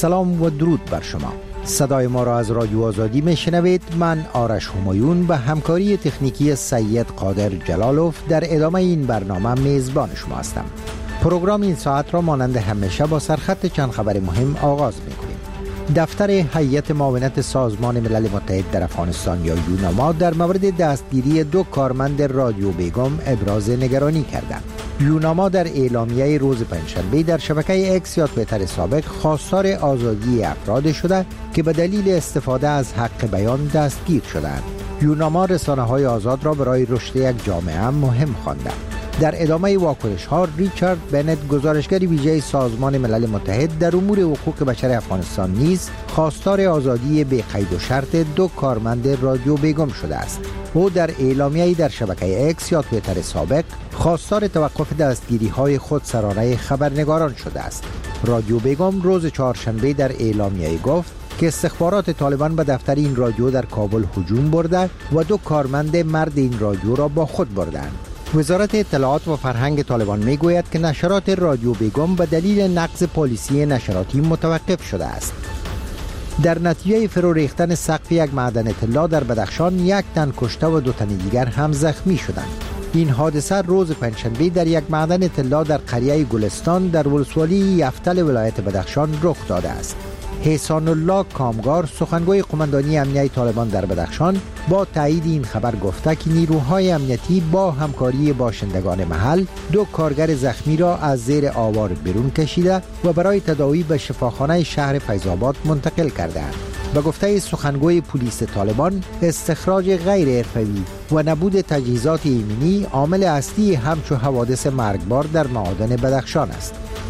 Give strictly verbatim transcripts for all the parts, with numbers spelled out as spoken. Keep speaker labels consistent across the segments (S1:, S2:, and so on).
S1: سلام و درود بر شما. صدای ما را از رادیو آزادی میشنوید. من آرش همایون به همکاری تکنیکی سید قادر جلالوف در ادامه این برنامه میزبان شما هستم. پروگرام این ساعت را مانند همیشه با سرخط چند خبر مهم آغاز میکنیم. دفتر هیئت معاونت سازمان ملل متحد در افغانستان یا یوناما در مورد دستگیری دو کارمند رادیو بیگم ابراز نگرانی کردند. یوناما در اعلامیه روز پنجشنبه در شبکه اکس یا توییتر سابق خواستار آزادی افراد شده که به دلیل استفاده از حق بیان دستگیر شدند. یوناما رسانه‌های آزاد را برای رشد یک جامعه مهم خوانده. در ادامه واکنش ها ریچارد بنت گزارشگر ویژه سازمان ملل متحد در امور حقوق بشر افغانستان نیز خواستار آزادی بی قید و شرط دو کارمند رادیو بیگم شده است. او در اعلامیه‌ای در شبکه اکس یا توییتر سابق خواستار توقف دستگیری های خودسرانه خبرنگاران شده است. رادیو بیگم روز چهارشنبه در اعلامیه گفت که استخبارات طالبان به دفتر این رادیو در کابل هجوم برده و دو کارمند مرد این رادیو را با خود بردند. وزارت اطلاعات و فرهنگ طالبان میگوید که نشرات رادیو بیگم به دلیل نقض پالیسی نشراتی متوقف شده است. در نتیجه فرو ریختن سقف یک معدن طلا در بدخشان یک تن کشته و دو تن دیگر هم زخمی شدند. این حادثه روز پنجشنبه در یک معدن طلا در قریه گلستان در ولسوالی یفتل ولایت بدخشان رخ داده است. حسان الله کامگار سخنگوی قماندانی امنیتی طالبان در بدخشان با تایید این خبر گفته که نیروهای امنیتی با همکاری باشندگان محل دو کارگر زخمی را از زیر آوار بیرون کشیده و برای تداوی به شفاخانه شهر فیض‌آباد منتقل کردند. به گفته سخنگوی پلیس طالبان استخراج غیر حرفه‌ای و نبود تجهیزات ایمنی عامل اصلی همچو حوادث مرگبار در معادن بدخشان است.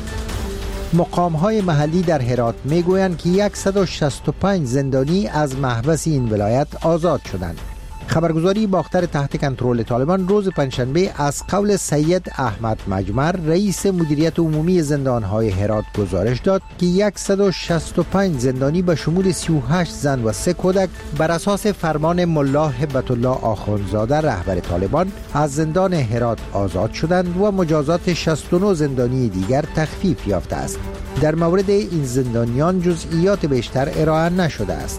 S1: مقام‌های محلی در هرات میگویند که صد و شصت و پنج زندانی از محبس این ولایت آزاد شدند. خبرگزاری باختر تحت کنترل طالبان روز پنجشنبه از قول سید احمد مجمر رئیس مدیریت عمومی زندان‌های هرات گزارش داد که صد و شصت و پنج زندانی به شمول سی و هشت زن و سه کودک بر اساس فرمان ملا هبت الله آخوندزاده رهبر طالبان از زندان هرات آزاد شدند و مجازات شصت و نه زندانی دیگر تخفیف یافته است. در مورد این زندانیان جزئیات بیشتر ارائه نشده است.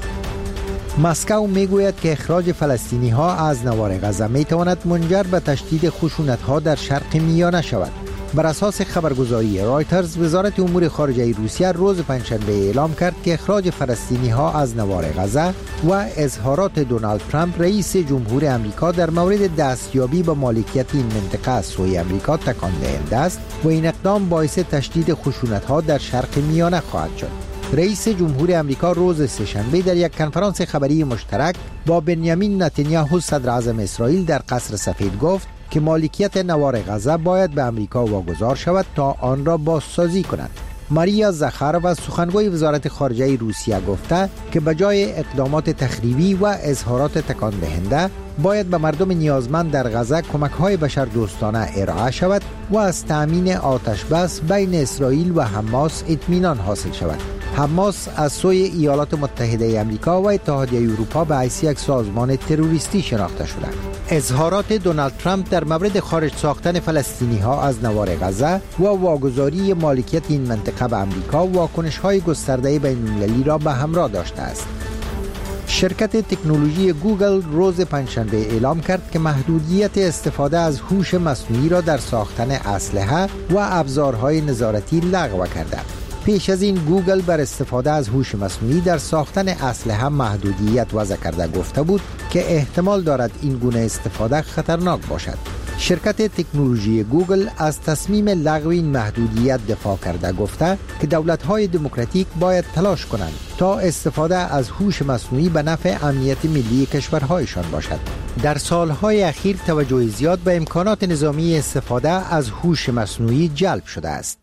S1: مسکو میگوید که اخراج فلسطینی ها از نوار غزه می تواند منجر به تشدید خشونت ها در شرق میانه شود. بر اساس خبرگزاری رایترز وزارت امور خارجه روسیه روز پنجشنبه اعلام کرد که اخراج فلسطینی ها از نوار غزه و اظهارات دونالد ترامپ رئیس جمهور امریکا در مورد دستیابی به مالکیت این منطقه از سوی امریکا تکان دهنده است و این اقدام باعث تشدید خشونت ها در شرق میانه خواهد شد. رئیس جمهور امریکا روز سه‌شنبه در یک کنفرانس خبری مشترک با بنیامین نتانیاهو صدر اعظم اسرائیل در قصر سفید گفت که مالکیت نوار غزه باید به امریکا واگذار شود تا آن را بازسازی کند. ماریا زخارova سخنگوی وزارت خارجه روسیه گفته که بجای اقدامات تخریبی و اظهارات تکان دهنده باید به مردم نیازمند در غزه کمک‌های بشردوستانه ارائه شود و از تأمین آتش بس بین اسرائیل و حماس اطمینان حاصل شود. حماس از سوی ایالات متحده آمریکا و اتحادیه اروپا به حیث یک سازمان تروریستی شناخته شده. اظهارات دونالد ترامپ در مورد خارج ساختن فلسطینی ها از نوار غزه و واگذاری مالکیت این منطقه به آمریکا واکنش‌های گسترده بین‌المللی را به همراه داشته است. شرکت تکنولوژی گوگل روز پنجشنبه اعلام کرد که محدودیت استفاده از هوش مصنوعی را در ساختن اسلحه و ابزارهای نظارتی لغو کرده. پیش از این گوگل بر استفاده از هوش مصنوعی در ساختن اسلحه محدودیت وضع کرده گفته بود که احتمال دارد این گونه استفاده خطرناک باشد. شرکت تکنولوژی گوگل از تصمیم لغو این محدودیت دفاع کرده گفته که دولت‌های دموکراتیک باید تلاش کنند تا استفاده از هوش مصنوعی به نفع امنیت ملی کشورهایشان باشد. در سالهای اخیر توجه زیاد به امکانات نظامی استفاده از هوش مصنوعی جلب شده است.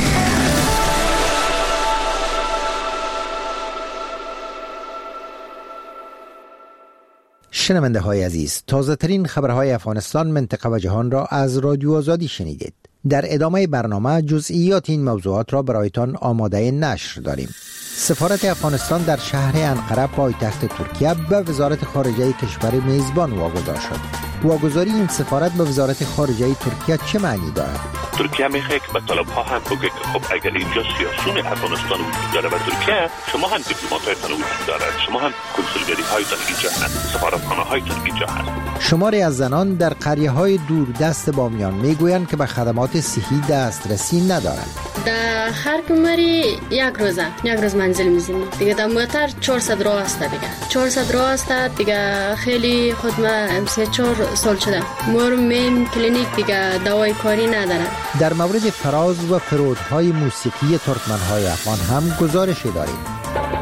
S1: شنونده های عزیز، تازه ترین خبرهای افغانستان، منطقه و جهان را از رادیو آزادی شنیدید. در ادامه برنامه جزئیات این موضوعات را برایتان آماده نشر داریم. سفارت افغانستان در شهر انقره پایتخت ترکیه به وزارت خارجه کشور میزبان واگذار شد. واگذاری این سفارت به وزارت خارجه ترکیه چه معنی دارد؟
S2: ترکیه میخواد که به طالب‌ها هم بگه که خب اگر اینجا سیاسون افغانستان وجود داره و ترکیه، شما هم دیپلمات‌هایتان وجود دارد، شما هم کنسولگری‌هایتان اینجا هست، سفارتخانه‌هایتان اینجا هست.
S1: شماری از زنان در قریه‌های دوردست بامیان میگویند که به خدمات صحی دسترسی ندارند.
S3: در هر کمری یک روزه یک روز منزل میزنیم دیگه. در موتر چهارصد راه است دیگه، چهارصد راه است دیگه. خیلی خود ما سه چهار سال شده مور مین کلینیک دیگه دوای کاری نداره.
S1: در مورد فراز و فرودهای موسیقی ترکمن‌های افغان هم گزارشی داریم.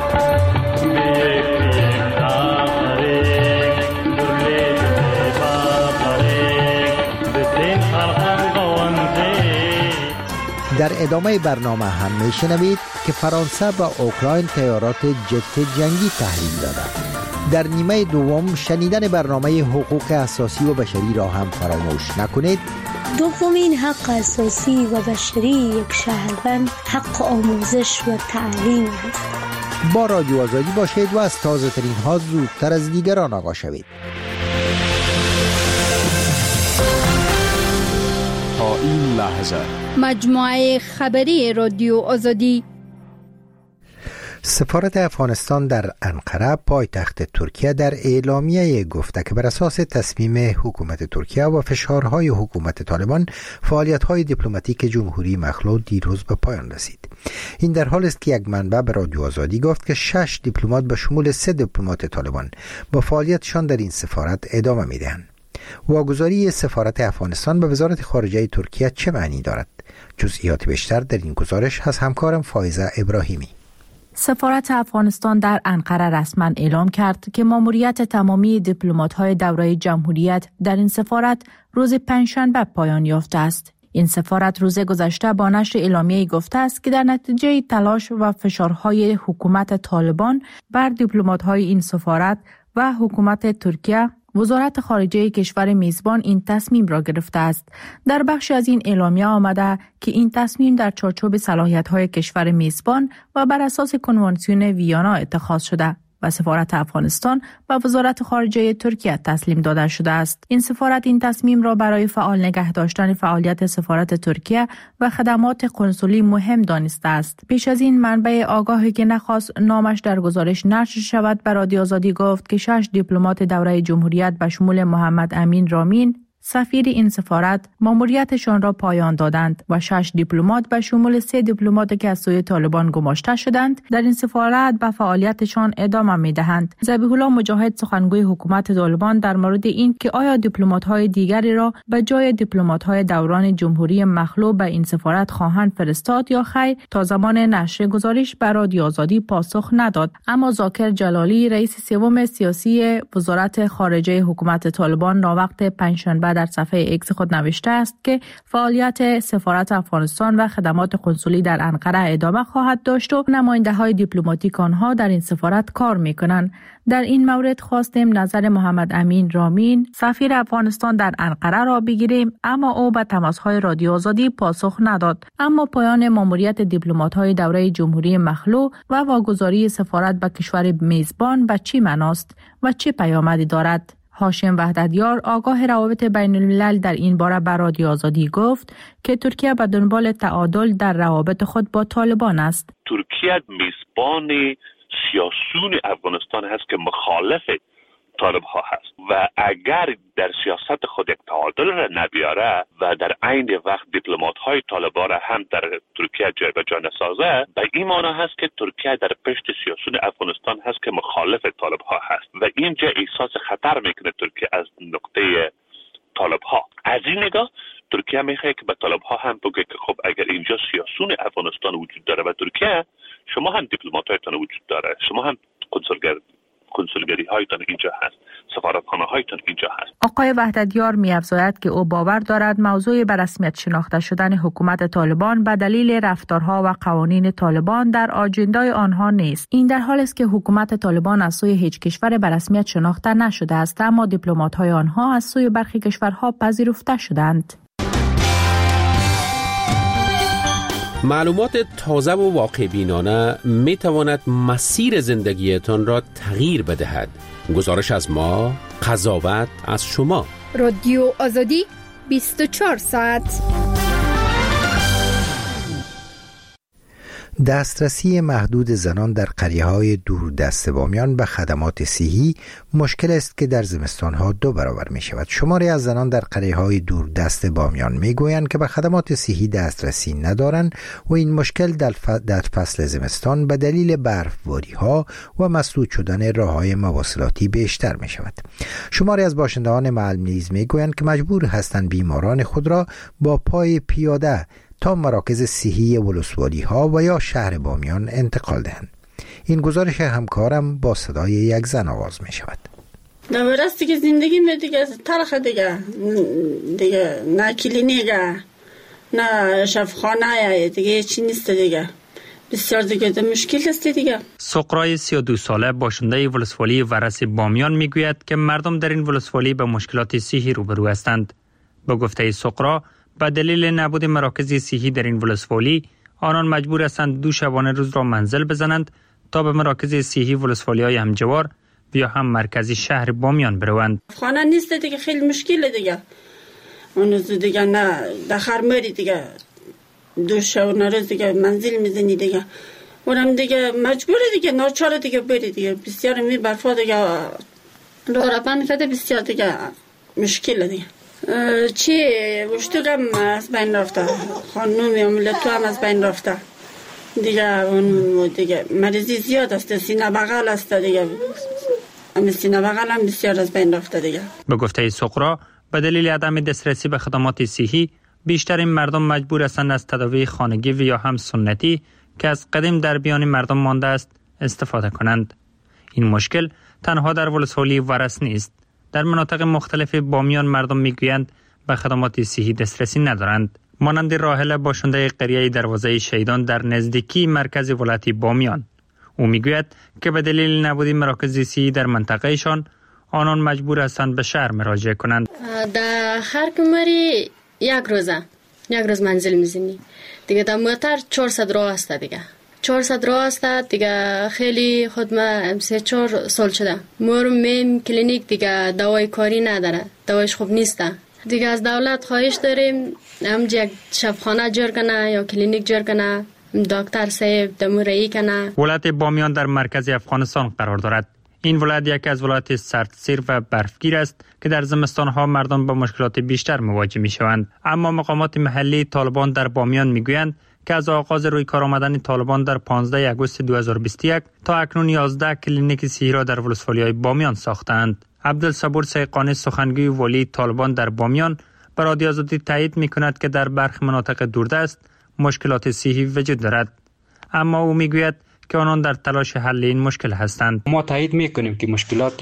S1: در ادامه برنامه هم میشنوید که فرانسه و اوکراین طیارات جت جنگی تحویل دادند. در نیمه دوم شنیدن برنامه حقوق اساسی و بشری را هم فراموش نکنید.
S4: دومین حق اساسی و بشری یک شهروند حق آموزش و تعلیم است.
S1: با رادیو آزادی باشید و از تازه ترین ها زودتر از دیگران آگاه شوید.
S5: تا این لحظه
S6: مجموعه خبری رادیو آزادی.
S1: سفارت افغانستان در انقره پایتخت ترکیه در اعلامیه گفته که بر اساس تصمیم حکومت ترکیه و فشارهای حکومت طالبان فعالیت‌های دیپلماتیک جمهوری مخلوع دیروز به پایان رسید. این در حالی است که یک منبع به رادیو آزادی گفت که شش دیپلمات به شمول سه دیپلمات طالبان با فعالیتشان در این سفارت ادامه می‌دهند. واگذاری سفارت افغانستان به وزارت خارجه ترکیه چه معنی دارد؟ جزئیات بیشتر در این گزارش از همکارم فائزه ابراهیمی.
S7: سفارت افغانستان در انقره رسما اعلام کرد که ماموریت تمامی دیپلمات‌های دوره جمهوریت در این سفارت روز پنجشنبه پایان یافته است. این سفارت روز گذشته با نشر اعلامیه گفته است که در نتیجه تلاش و فشارهای حکومت طالبان بر دیپلمات‌های این سفارت و حکومت ترکیه، وزارت خارجه کشور میزبان این تصمیم را گرفته است. در بخش از این اعلامیه آمده که این تصمیم در چارچوب صلاحیت‌های کشور میزبان و بر اساس کنوانسیون ویانا اتخاذ شده و سفارت افغانستان و وزارت خارجه ترکیه تسلیم داده شده است. این سفارت این تصمیم را برای فعال نگه داشتن فعالیت سفارت ترکیه و خدمات کنسولی مهم دانسته است. پیش از این منبع آگاهی که نخواست نامش در گزارش نشر شود به رادیو آزادی گفت که شش دیپلمات دوره جمهوریت به شمول محمد امین رامین سفیر این سفارت ماموریتشان را پایان دادند و شش دیپلمات به شمول سه دیپلمات که از سوی طالبان گماشته شدند در این سفارت به فعالیتشان ادامه می‌دهند. ذبیح الله مجاهد سخنگوی حکومت طالبان در مورد این که آیا دیپلمات‌های دیگری را به جای دیپلمات‌های دوران جمهوری مخلوع به این سفارت خواهند فرستاد یا خیر تا زمان نشر گزارش به رادیو آزادی پاسخ نداد. اما ذاکر جلالی رئیس سوم سیاسی وزارت خارجه حکومت طالبان ناوقت پنجشنبه در صفحه ایکس خود نوشته است که فعالیت سفارت افغانستان و خدمات کنسولی در انقره ادامه خواهد داشت و نماینده‌های دیپلماتیک آنها در این سفارت کار می‌کنند. در این مورد خواستیم نظر محمد امین رامین سفیر افغانستان در انقره را بگیریم، اما او به تماس‌های رادیو آزادی پاسخ نداد. اما پایان ماموریت دیپلمات‌های دوره جمهوری مخلوع و واگذاری سفارت به کشور میزبان به چی معناست و چه پیامدی دارد؟ هاشم وحدتیار آگاه روابط بین الملل در این باره به رادیو آزادی گفت که ترکیه به دنبال تعادل در روابط خود با طالبان است.
S2: ترکیه میزبان سیاسون افغانستان هست که مخالف طالب ها هست و اگر در سیاست خود یک تعادل را نبیاره و در عین وقت دیپلمات های طالبان را هم در ترکیه جایگاه نسازه، به این معنی هست که ترکیه در پشت سیاسون افغانستان هست که مخالف طالب ها هست و اینجا احساس خطر میکنه ترکیه از نقطه طالب ها. از این نگاه ترکیه میخواد که به طالب ها هم بگه که خب اگر اینجا سیاسون افغانستان وجود داره و ترکیه، شما هم دیپلمات هایتان وجود داره، شما هم کنسولگر کنسولگری هایتان اینجا هست، سفارتخانه هایتان اینجا هست.
S7: آقای وحدتیار می افزاید که او باور دارد موضوع به رسمیت شناخته شدن حکومت طالبان به دلیل رفتارها و قوانین طالبان در آجندای آنها نیست. این در حالی است که حکومت طالبان از سوی هیچ کشور به رسمیت شناخته نشده است، اما دیپلمات های آنها از سوی برخی کشورها پذیرفته شدند.
S8: معلومات تازه و واقع بینانه می تواند مسیر زندگیتان را تغییر بدهد. گزارش از ما، قضاوت از شما.
S6: رادیو آزادی بیست و چهار ساعت.
S1: دسترسی محدود زنان در قریه‌های دوردست بامیان به خدمات صحی مشکل است که در زمستان‌ها دو برابر می‌شود. شماری از زنان در قریه‌های دوردست بامیان می‌گویند که به خدمات صحی دسترسی ندارند و این مشکل در فصل زمستان به دلیل برفباری‌ها و مسدود شدن راه‌های مواصلاتی بیشتر می‌شود. شماری از باشندگان محل نیز می‌گویند که مجبور هستند بیماران خود را با پای پیاده تا مراکز صحی ولسوالی ها و یا شهر بامیان انتقال دهند. این گزارش همکارم با صدای یک زن آغاز می شود.
S9: نورست دیگه زندگی می دیگه تلخ دیگه دیگه نه کلینیگه نه شفاخانه دیگه چی نیست دیگه بسیار دیگه مشکل است دیگه.
S10: سقرای سی و دو ساله باشنده ولسوالی ورس بامیان می گوید که مردم در این ولسوالی به مشکلات صحی روبرو هستند. با گفته سقرا به دلیل نبود مراکز صحی در این ولسوالی آنان مجبور هستند دو شبانه روز را منزل بزنند تا به مراکز صحی ولسوالی های همجوار یا هم مرکزی شهر بامیان بروند.
S9: خانه نیست دیگه خیلی مشکل دیگه. اون روز دیگه نه دخر مری دیگه دو شبانه روز دیگه منزل میزنی دیگه. اونم دیگه مجبور دیگه ناچار دیگه بری دیگه بسیار می برفا دیگه لورا بند کرده بسیار دیگه مشکل دیگه. چی وشتوگم از بین رفته خانومی عملتو هم از بین رفته دیگه اون دیگه مریضی زیاد است سینه بغل است دیگه اما سینه بغل هم بسیار از بین رفته دیگه.
S10: به گفته سقرا به دلیل عدم دسترسی به خدمات صحی بیشتر این مردم مجبور هستند از تداوی خانگی و یا هم سنتی که از قدیم در میان مردم مانده است استفاده کنند. این مشکل تنها در ولسوالی ورس نیست. در مناطق مختلف بامیان مردم میگویند به خدمات صحی دسترسی ندارند. مانند راحله باشنده قریه دروازه شیدان در نزدیکی مرکز ولایت بامیان. او میگوید که به دلیل نبود مراکز صحی در منطقهشان آنان مجبور هستند به شهر مراجعه کنند.
S3: در هر کمری یک روزه یک روز منزل میزنی دیگه. در موتر چهارصد راه است دیگه. چهارصد راه است دیگه. خیلی خود ما سه چهار سال شده مور میم کلینیک دیگه دوای کاری نداره، دوایش خوب نیست دیگه. از دولت خواهش داریم هم یک شفاخانه جور کنه یا کلینیک جور کنه، دکتر صاحب دمورایی کنه.
S10: ولایت بامیان در مرکز افغانستان قرار دارد. این ولایت یکی از ولایت سردسیر و برفگیر است که در زمستان‌ها مردم با مشکلات بیشتر مواجه می‌شوند. اما مقامات محلی طالبان در بامیان می‌گویند که از آغاز روی کار آمدن طالبان در پانزده آگوست دو هزار و بیست و یک تا اکنون یازده کلینیک صحی را در ولسوالی‌های بامیان ساختند. عبدالصبور سیقانی سخنگوی ولی طالبان در بامیان به رادیو آزادی تایید می‌کند که در برخی مناطق دوردست مشکلات صحی وجود دارد، اما او می‌گوید که آنان در تلاش حل این مشکل هستند.
S11: ما تایید می‌کنیم که مشکلات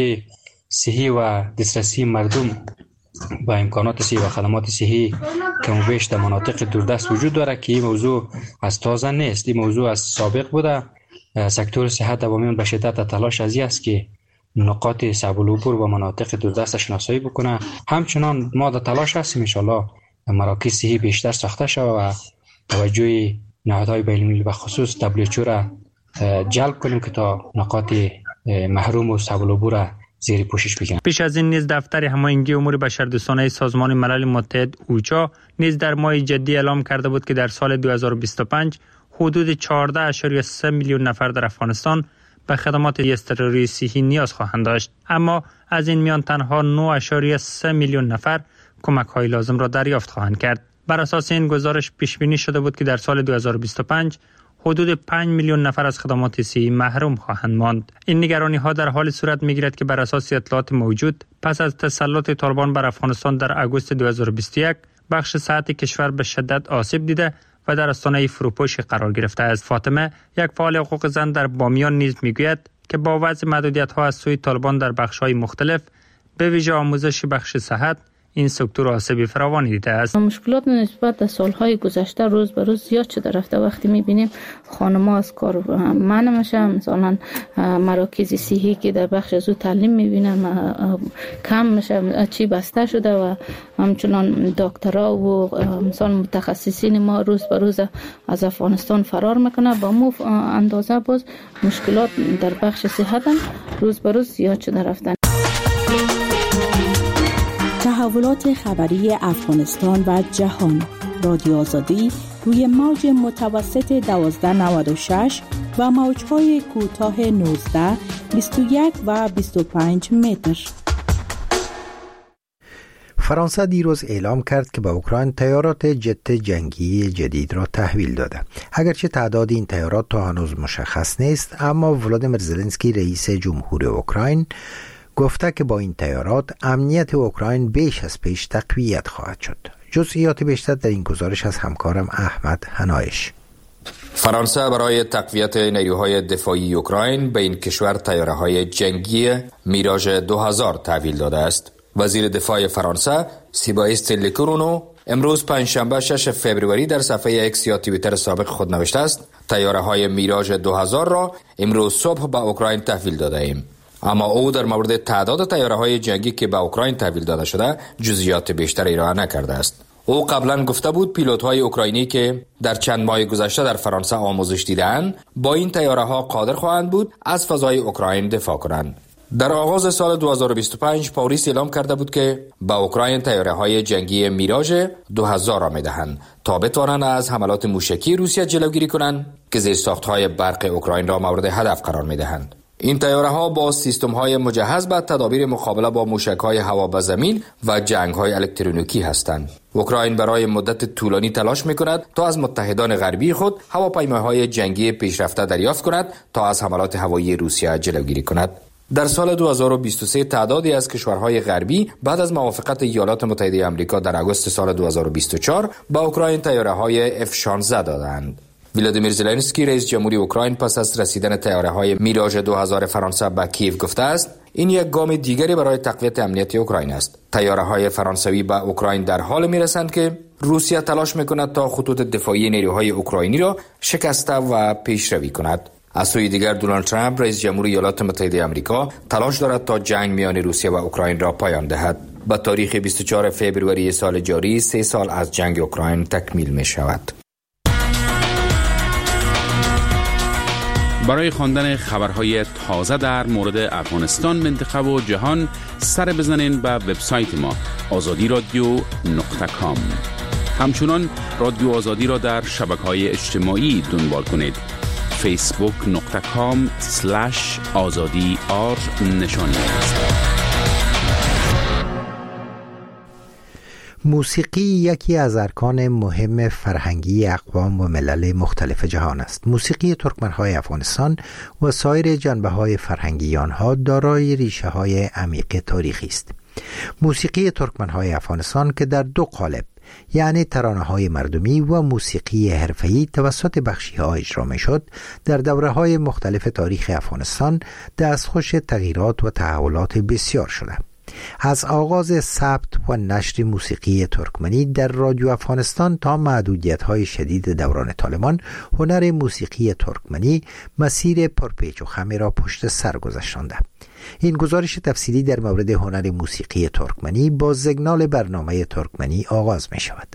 S11: صحی و دسترسی مردم با امکانات صحی و خدمات صحی کم و بیش در مناطق دوردست وجود دارد که این موضوع از تازه نیست. این موضوع از سابق بوده. سکتور صحت در بامیان به شدت تلاش از این است که نقاط صعب العبور و مناطق دوردست شناسایی بکنه. همچنان ما در تلاش هستیم ان شاء الله مراکز صحی بیشتر ساخته شود و توجه نهادهای بین‌المللی به خصوص دبلیو اچ او را جلب کنیم که تا نقاط محروم و صعب العبور زیر پوشش بگیرند.
S10: پیش از این نیز دفتر هماهنگی امور بشردوستانه سازمان ملل متحد اوچا نیز در ماه جدی اعلام کرده بود که در سال دو هزار و بیست و پنج حدود چهارده اشاری سه میلیون نفر در افغانستان به خدمات اضطراری صحی نیاز خواهند داشت، اما از این میان تنها نه اشاری سه میلیون نفر کمک‌های لازم را دریافت خواهند کرد. بر اساس این گزارش پیش بینی شده بود که در سال دو هزار و بیست و پنج حدود پنج میلیون نفر از خدمات صحی محروم خواهند ماند. این نگرانی ها در حال صورت میگیرد که بر اساس اطلاعات موجود پس از تسلط طالبان بر افغانستان در آگوست دو هزار و بیست و یک بخش صحت کشور به شدت آسیب دیده و در آستانه فروپاشی قرار گرفته است. فاطمه، یک فعال حقوق زن در بامیان، نیز میگوید که با وضع محدودیت ها از سوی طالبان در بخش های مختلف به ویژه آموزش بخش صحت، این سکتور آسیب فراوانی دیده است.
S12: مشکلات نسبت به سالهای گذشته روز به روز زیاد شده رفته. وقتی می‌بینیم خانم‌ها از کار منع میشن، مثلا مراکز صحی که در بخش از تعلیم می‌بینن کم میشه، چی بسته شده و همچنان دکترها و مثلا متخصصین ما روز به روز از افغانستان فرار میکنه. با مو اندازه باز مشکلات در بخش صحت هم روز به روز زیاد شده رفتن.
S7: تحولات خبری افغانستان و جهان. رادیو آزادی روی موج متوسط دوازده نود و شش و موج‌های کوتاه نوزده، بیست و یک و بیست و پنج متر.
S1: فرانسه دیروز اعلام کرد که به اوکراین تیارات جت جنگی جدید را تحویل داده. اگرچه تعداد این تیارات تا هنوز مشخص نیست، اما ولادیمیر زلنسکی رئیس جمهور اوکراین گفته که با این تیارات امنیت اوکراین بیش از پیش تقویت خواهد شد. جزئیات بیشتر در این گزارش از همکارم احمد هنایش.
S13: فرانسه برای تقویت نیروهای دفاعی اوکراین به این کشور تیاره‌های جنگی میراژ دو هزار تحویل داده است. وزیر دفاع فرانسه سیبایست لکرونو امروز پنجشنبه شش فوریه در صفحه اکس یا توییتر سابق خود نوشته است: تیاره‌های میراژ دو هزار را امروز صبح به اوکراین تحویل داده ایم. اما او در مورد تعداد تیاره‌های جنگی که به اوکراین تحویل داده شده جزئیات بیشتری ارائه نکرده است. او قبلا گفته بود پیلوت‌های اوکراینی که در چند ماه گذشته در فرانسه آموزش دیدند با این تیاره‌ها قادر خواهند بود از فضای اوکراین دفاع کنند. در آغاز سال دو هزار و بیست و پنج پاریس اعلام کرده بود که به اوکراین تیاره‌های جنگی میراژ دو هزار را می‌دهند تا بتوانند از حملات موشکی روسیه جلوگیری کنند که زیرساخت‌های برق اوکراین را مورد هدف قرار می‌دهند. این تیاره‌ها با سیستم‌های مجهز به تدابیر مقابله با موشک‌های هوا به زمین و جنگ‌های الکترونیکی هستند. اوکراین برای مدت طولانی تلاش می‌کند تا از متحدان غربی خود هواپیماهای جنگی پیشرفته دریافت کند تا از حملات هوایی روسیه جلوگیری کند. در سال دو هزار و بیست و سه تعدادی از کشورهای غربی بعد از موافقت ایالات متحده آمریکا در آگوست سال دو هزار و بیست و چهار به اوکراین تیاره‌های اف شانزده دادند. ولادیمیر زلنسکی رئیس جمهوری اوکراین پس از رسیدن تیاره‌های میراژ دو هزار فرانسه به کیف گفته است: این یک گام دیگری برای تقویت امنیت اوکراین است. تیاره‌های فرانسوی به اوکراین در حال میرسند که روسیه تلاش میکند تا خطوط دفاعی نیروهای اوکراینی را شکسته و پیشروی کند. از سوی دیگر دونالد ترامپ رئیس جمهور ایالات متحده آمریکا تلاش دارد تا جنگ میان روسیه و اوکراین را پایان دهد. با تاریخ بیست و چهارم فوریه سال جاری سه سال از جنگ اوکراین تکمیل می شود.
S8: برای خواندن خبرهای تازه در مورد افغانستان، منطقه و جهان سر بزنین به وبسایت ما آزادی رادیو نقطه کام. همچنان رادیو آزادی را در شبکه‌های اجتماعی دنبال کنید: فیسبوک نقطه کام سلش آزادی آر نشانی است.
S1: موسیقی یکی از ارکان مهم فرهنگی اقوام و ملل مختلف جهان است. موسیقی ترکمن‌های افغانستان و سایر جنبه‌های فرهنگی آنها دارای ریشه‌های عمیق تاریخی است. موسیقی ترکمن‌های افغانستان که در دو قالب، یعنی ترانه‌های مردمی و موسیقی حرفه‌ای توسط بخشی‌ها اجرا می‌شد، در دوره‌های مختلف تاریخ افغانستان دستخوش تغییرات و تحولات بسیار شده. از آغاز ثبت و نشر موسیقی ترکمنی در رادیو افغانستان تا محدودیت‌های شدید دوران طالبان، هنر موسیقی ترکمنی مسیر پرپیچ و خمی را پشت سر گذاشته. این گزارش تفصیلی در مورد هنر موسیقی ترکمنی با سیگنال برنامه ترکمنی آغاز می شود.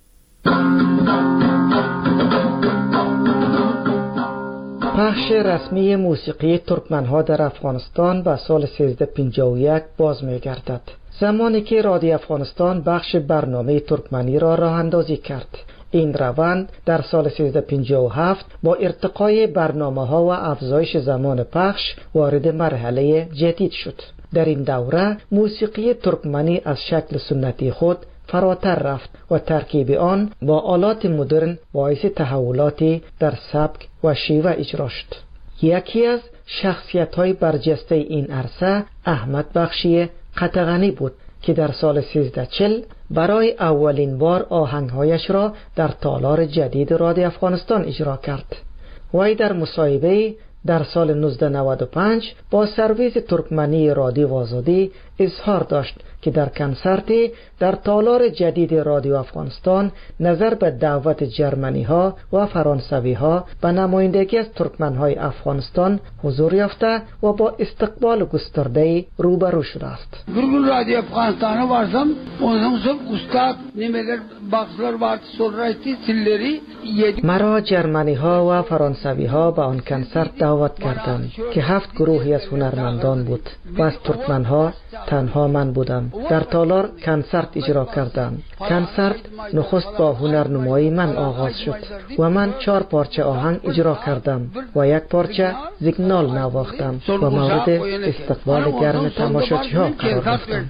S14: پخش رسمی موسیقی ترکمنها در افغانستان به سال سیزده پنجاه و یک باز می گردد، زمانی که رادیو افغانستان بخش برنامه ترکمنی را راه اندازی کرد. این روند در سال سیزده پنجاه و هفت با ارتقای برنامه ها و افزایش زمان پخش وارد مرحله جدید شد. در این دوره موسیقی ترکمنی از شکل سنتی خود فراتر رفت و ترکیب آن با آلات مدرن باعث تحولاتی در سبک و شیوه اجرا شد. یکی از شخصیت‌های برجسته این عرصه احمد بخشی قطغنی بود که در سال سیزده چل برای اولین بار آهنگهایش را در تالار جدید رادیو افغانستان اجرا کرد. وی در مصاحبه در سال نوزده نود و پنج با سرویس ترکمنی رادیو آزادی اظهار داشت که در کنسرتی در تالار جدید رادیو افغانستان نظر به دعوت جرمنی ها و فرانسوی ها به نمایندگی از ترکمن های افغانستان حضور یافته و با استقبال گسترده روبرو شده است.
S15: گروه رادیو افغانستان وارسم اونم سب استاد نمیگر باکسلر وارد سولرایتی سیلری.
S14: مرا جرمنی ها و فرانسوی ها به آن کنسرت دعوت کردند که هفت گروهی از هنرمندان بود و از ترکمن ها تنها من بودم. در تالار کنسرت اجرا کردند. کنسرت نخست با هنرنمایی من آغاز شد و من چهار پارچه آهنگ اجرا کردم و یک پارچه زیگنال نواختم و مورد استقبال گرم تماشاچی ها قرار گرفتم.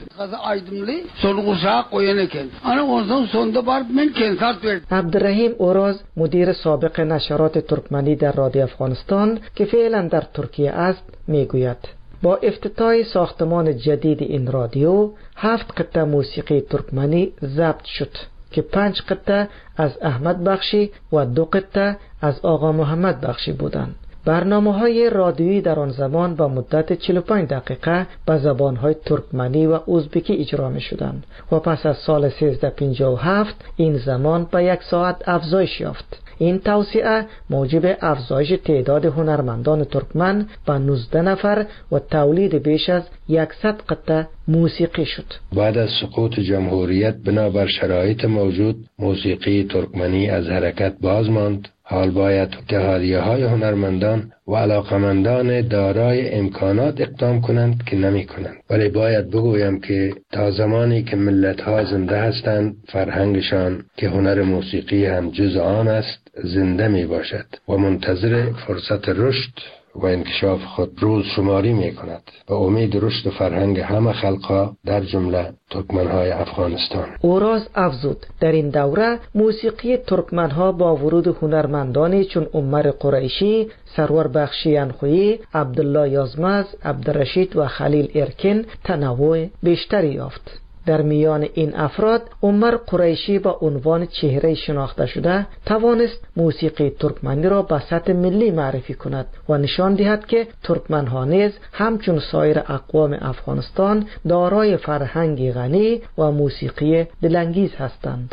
S14: عبدالرحیم اوراز مدیر سابق نشرات ترکمنی در رادیو افغانستان که فعلا در ترکیه است میگوید با افتتاح ساختمان جدید این رادیو هفت قطعه موسیقی ترکمنی ضبط شد که پنج قطعه از احمد بخشی و دو قطعه از آقا محمد بخشی بودند. برنامه‌های رادیویی در آن زمان با مدت چهل و پنج دقیقه به زبان‌های ترکمنی و ازبکی اجرا می‌شدند و پس از سال سیزده پنجاه و هفت این زمان به یک ساعت افزایش یافت. این توسعه موجب افزایش تعداد هنرمندان ترکمن به نوزده نفر و تولید بیش از صد قطعه موسیقی شد.
S16: بعد از سقوط جمهوریت بنابر شرایط موجود موسیقی ترکمنی از حرکت باز ماند. حال باید اتحادیه های هنرمندان و علاقمندان دارای امکانات اقدام کنند که نمی کنند. ولی باید بگویم که تا زمانی که ملت ها زنده هستند فرهنگشان که هنر موسیقی هم جز آن است زنده می باشد و منتظر فرصت رشد و انکشاف خود روز شماری می کند و امید رشد فرهنگ همه خلقها در جمله ترکمنهای افغانستان.
S14: اوراز افزود در این دوره موسیقی ترکمنها با ورود هنرمندانی چون عمر قریشی، سرور بخشی انخویی، عبدالله یازمز، عبدالرشید و خلیل ارکن تنوع بیشتری یافت. در میان این افراد عمر قریشی با عنوان چهره شناخته شده توانست موسیقی ترکمنی را به سطح ملی معرفی کند و نشان دهد که ترکمنها نیز همچون سایر اقوام افغانستان دارای فرهنگی غنی و موسیقی دلانگیز هستند.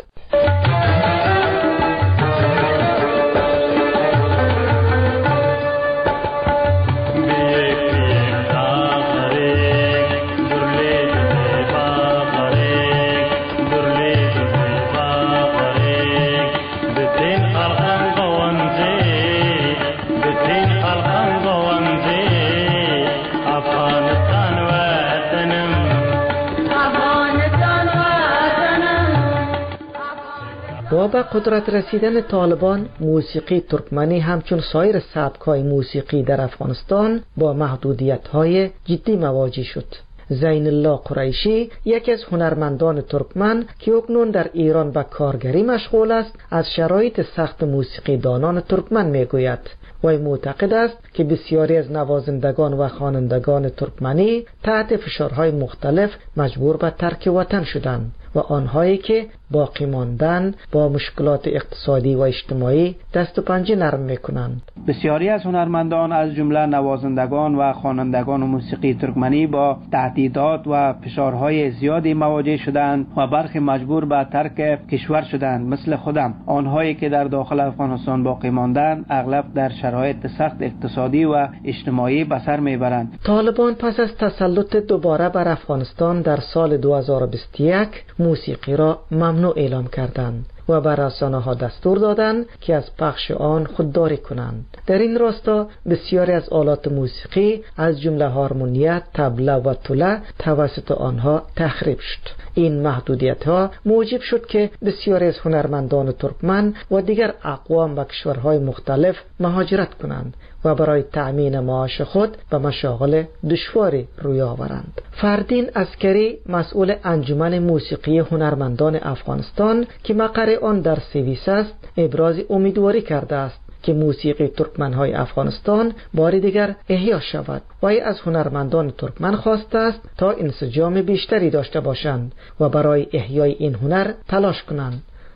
S14: و با قدرت رسیدن طالبان موسیقی ترکمنی همچون سایر سبک‌های موسیقی در افغانستان با محدودیت‌های جدی مواجه شد. زین الله قریشی یکی از هنرمندان ترکمن که اکنون در ایران به کارگری مشغول است از شرایط سخت موسیقی دانان ترکمن میگوید و معتقد است که بسیاری از نوازندگان و خوانندگان ترکمنی تحت فشارهای مختلف مجبور به ترک وطن شدند و آنهایی که باقی ماندن با مشکلات اقتصادی و اجتماعی دست و پنجه نرم میکنند.
S17: بسیاری از هنرمندان از جمله نوازندگان و خوانندگان موسیقی ترکمنی با تهدیدات و فشارهای زیادی مواجه شدند و برخی مجبور به ترک کشور شدند. مثل خودم آنهایی که در داخل افغانستان باقی ماندند اغلب در شرایط سخت اقتصادی و اجتماعی به سر میبرند.
S14: طالبان پس از تسلط دوباره بر افغانستان در سال دو هزار و بیست و یک موسیقی را ممنوع اعلام کردند و بر رسانه‌ها دستور دادند که از پخش آن خودداری کنند. در این راستا بسیاری از آلات موسیقی از جمله هارمونیه، طبله و توله توسط آنها تخریب شد. این محدودیت‌ها موجب شد که بسیاری از هنرمندان ترکمن و دیگر اقوام به کشورهای مختلف مهاجرت کنند و برای تأمین معاش خود به مشاغل دشواری روی آورند. فردین عسکری مسئول انجمن موسیقی هنرمندان افغانستان که مقر آن در سوئیس است ابراز امیدواری کرده است که موسیقی ترکمنهای افغانستان بار دیگر احیا شود و از هنرمندان ترکمن خواسته است تا انسجام بیشتری داشته باشند و برای احیای این هنر تلاش کنند.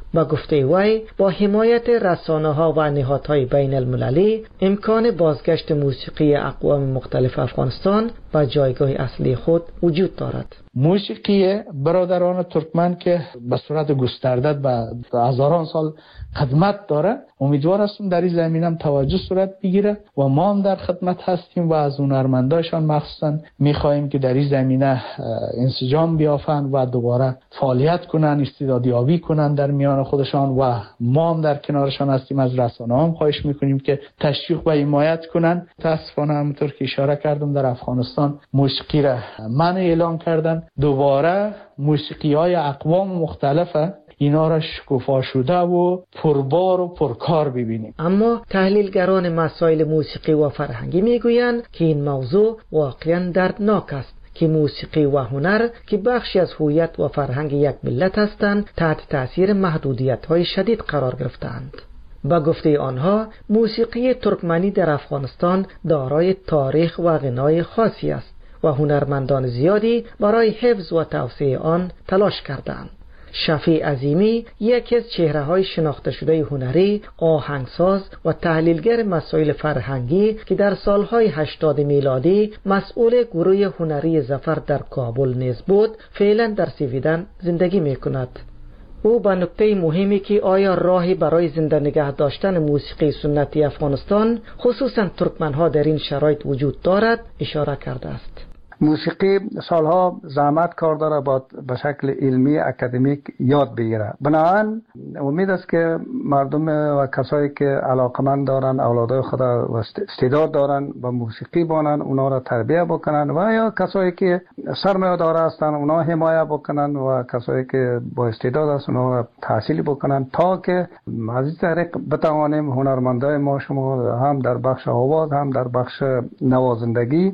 S14: با گفته وی با حمایت رسانه‌ها و نهادهای بین المللی امکان بازگشت موسیقی اقوام مختلف افغانستان به جایگاه اصلی خود وجود دارد.
S18: موسیقی برادران ترکمن که به صورت گسترده به هزاران سال خدمت داره، امیدوار هستم در این زمینه هم توجه صورت بگیره و ما هم در خدمت هستیم و از هنرمندایشان مخصوصا میخواهیم که در این زمینه انسجام بیافند و دوباره فعالیت کنن، استعدادیابی کنن در میان خودشان و ما هم در کنارشان هستیم. از رسانه‌ها هم خواهش میکنیم که تشویق و حمایت کنن. متاسفانه همونطور که اشاره کردم در افغانستان موسیقی را منع اعلام کردن. دوباره موسیقی های اقوام مختلفه، اینا را شکوفا شده و پربار و پرکار ببینیم.
S14: اما تحلیلگران مسائل موسیقی و فرهنگی میگویند که این موضوع واقعا دردناک است که موسیقی و هنر که بخشی از هویت و فرهنگ یک ملت هستند تحت تاثیر محدودیت‌های شدید قرار گرفتند. با گفته آنها موسیقی ترکمنی در افغانستان دارای تاریخ و غنای خاصی است و هنرمندان زیادی برای حفظ و توسعه آن تلاش کردند. شفیع عظیمی یکی از چهره‌های شناخته شده هنری، آهنگساز و تحلیلگر مسائل فرهنگی که در سالهای هشتاد میلادی مسئول گروه هنری ظفر در کابل نیز بود، فعلا در سویدن زندگی می‌کند. او به نکته مهمی که آیا راهی برای زنده نگه داشتن موسیقی سنتی افغانستان خصوصا ترکمنها در این شرایط وجود دارد اشاره کرده است.
S19: موسیقی سالها زحمت کار داره با به شکل علمی اکادمیک یاد بگیره. بنابراین امید است که مردم و کسایی که علاقمند دارن، اولادای خود و استعداد دارن و موسیقی بانن، اونا را تربیت بکنن و یا کسایی که سرمایه دار هستن اونا حمایت بکنن و کسایی که با استعداد هستن اونا را تحصیل بکنن تا که از این طریق بتوانیم هنرمندای ما شما هم در بخش آواز هم در بخش نوازندگی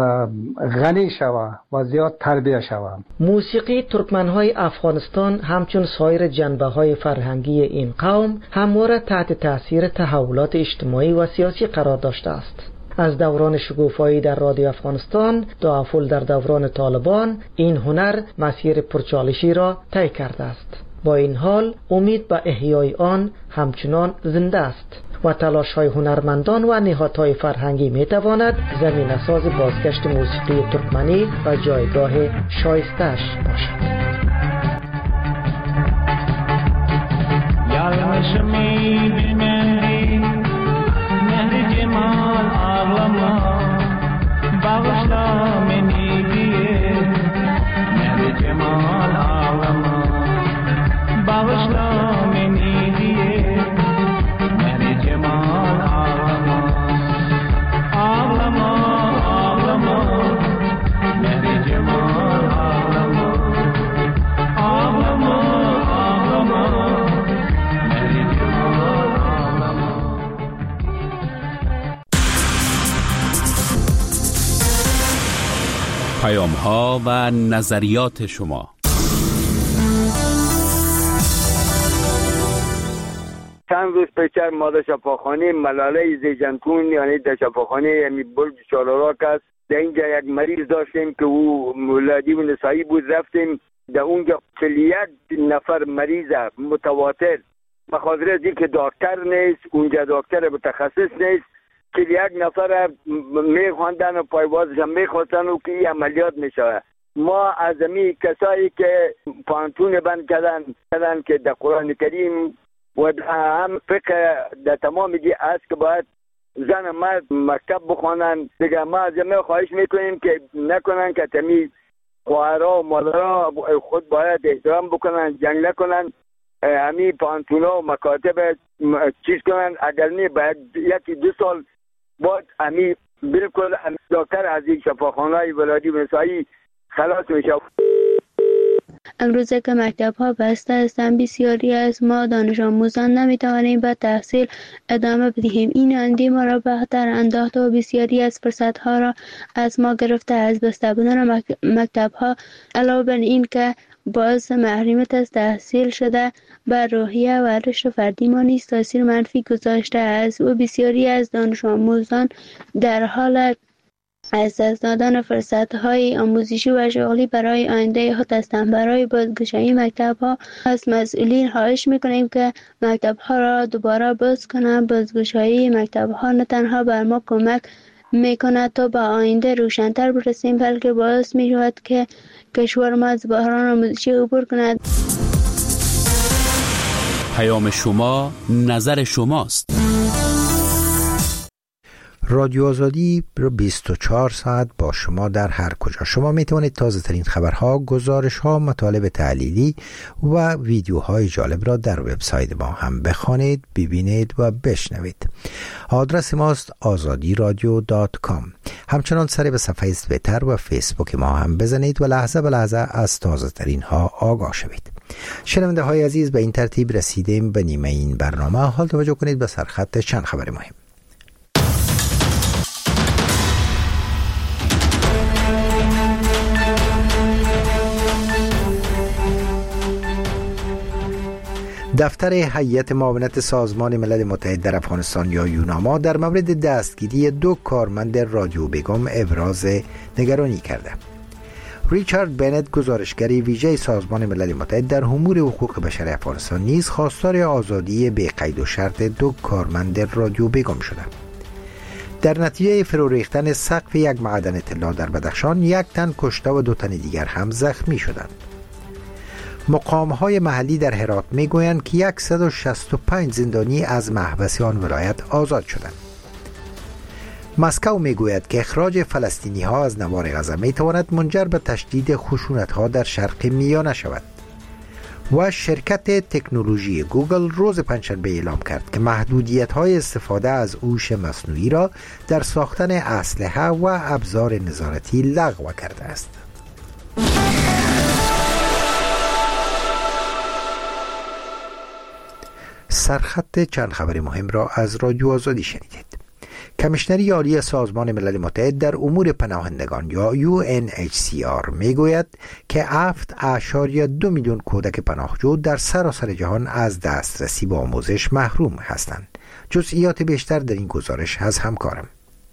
S19: غنی شوه و زیاد تربیه شوه.
S14: موسیقی ترکمنهای افغانستان همچون سایر جنبه‌های فرهنگی این قوم همواره تحت تاثیر تحولات اجتماعی و سیاسی قرار داشته است. از دوران شکوفایی در رادیو افغانستان تا افول در دوران طالبان این هنر مسیر پرچالشی را طی کرده است. با این حال امید به احیای آن همچنان زنده است و تلاش‌های هنرمندان و نهادهای فرهنگی می‌تواند زمینه‌ساز بازگشت موسیقی ترکمنی و جایگاه شایسته‌اش باشد.
S8: پیام ها و نظریات شما.
S20: چند روز پیش ما در شفاخانه ملاله زیجنتون یعنی در شفاخانه یعنی بلد شالاراک است، در اینجا یک مریض داشتیم که او مولادی و نسایی بود. رفتیم در اونجا یک نفر مریض متواتر بخاطر از اینکه دکتر نیست اونجا، دکتر متخصص نیست، که یک نفر میخواندن و پایوازش هم میخواستن و که این عملیات میشه. ما از امی کسایی که پانتون بند کردن کردن که در قرآن کریم و هم فقه در تمام دی است که باید زن مرد مکتب بخوانن دیگه. ما از امی خواهش میکنیم که نکنن که تمی خواهرها و مادرها خود باید احترام بکنن، جنگ نکنن، همی پانتونا و مکاتب چیز کنن. اگر نه باید یکی دو سال بعد همی بالکل دکتر از این شفاخانه‌های ولادی و نسایی خلاص میشه.
S21: امروزه که مکتب ها بسته هستند بسیاری از ما دانش آموزان نمیتوانیم به تحصیل ادامه بدهیم. این اندی ما را بهتر انداخته و بسیاری از فرصت ها را از ما گرفته. از بسته بودن مکتب ها علاوه بر این که باعث محرومیت از تحصیل شده بر روحیه و رشد فردی ما نیز تاثیر منفی گذاشته است و بسیاری از دانش آموزان در حال از دست دادن فرصت‌های آموزشی و شغلی برای آینده خود هستند. برای بازگشایی مکتب‌ها از مسئولین خواهش می‌کنیم که مکتب‌ها را دوباره باز کنند. بازگشایی مکتب‌ها نه تنها بر ما کمک می‌کند تا به آینده روشن‌تر برسیم، بلکه باعث می‌شود که کشور ما از بحران آموزشی عبور کند.
S8: پیام شما، نظر شماست.
S1: رادیو آزادی بیست و چهار ساعت با شما در هر کجا. شما می توانید تازه ترین خبرها، گزارش ها، مطالب تحلیلی و ویدیوهای جالب را در وبسایت ما هم بخوانید، ببینید و بشنوید. آدرس ماست آزادی رادیو دات کام. همچنان سر به صفحه توییتر و فیسبوک ما هم بزنید و لحظه به لحظه از تازه ترین ها آگاه شوید. شنونده های عزیز، به این ترتیب رسیدیم به نیمه این برنامه. حال توجه کنید به سرخط چند خبر مهم. دفتر هیئت معاونت سازمان ملل متحد در افغانستان یا یوناما در مورد دستگیری دو کارمند رادیو بیگم ابراز نگرانی کرده. ریچارد بنت، گزارشگری ویژه سازمان ملل متحد در امور حقوق بشر افغانستان، نیز خواستار آزادی بی قید و شرط دو کارمند رادیو بیگم شده. در نتیجه فرو ریختن سقف یک معدن طلا در بدخشان، یک تن کشته و دو تن دیگر هم زخمی شدند. مقام‌های محلی در هرات می‌گویند که صد و شصت و پنج زندانی از محبس آن ولایت آزاد شدند. مسکو می‌گوید که اخراج فلسطینی‌ها از نوار غزه می‌تواند منجر به تشدید خشونت‌ها در شرق میانه شود. و شرکت تکنولوژی گوگل روز پنجشنبه اعلام کرد که محدودیت‌های استفاده از هوش مصنوعی را در ساختن اسلحه و ابزار نظارتی لغو کرده است. سرخط چند خبر مهم را از رادیو آزادی شنیدید. کمیشنری عالی سازمان ملل متحد در امور پناهندگان یا یو ان اچ سی آر میگوید که هفت اشاریه دو میلیون کودک پناهجو در سراسر جهان از دسترسی به آموزش محروم هستند. جزئیات بیشتر در این گزارش از همکارم.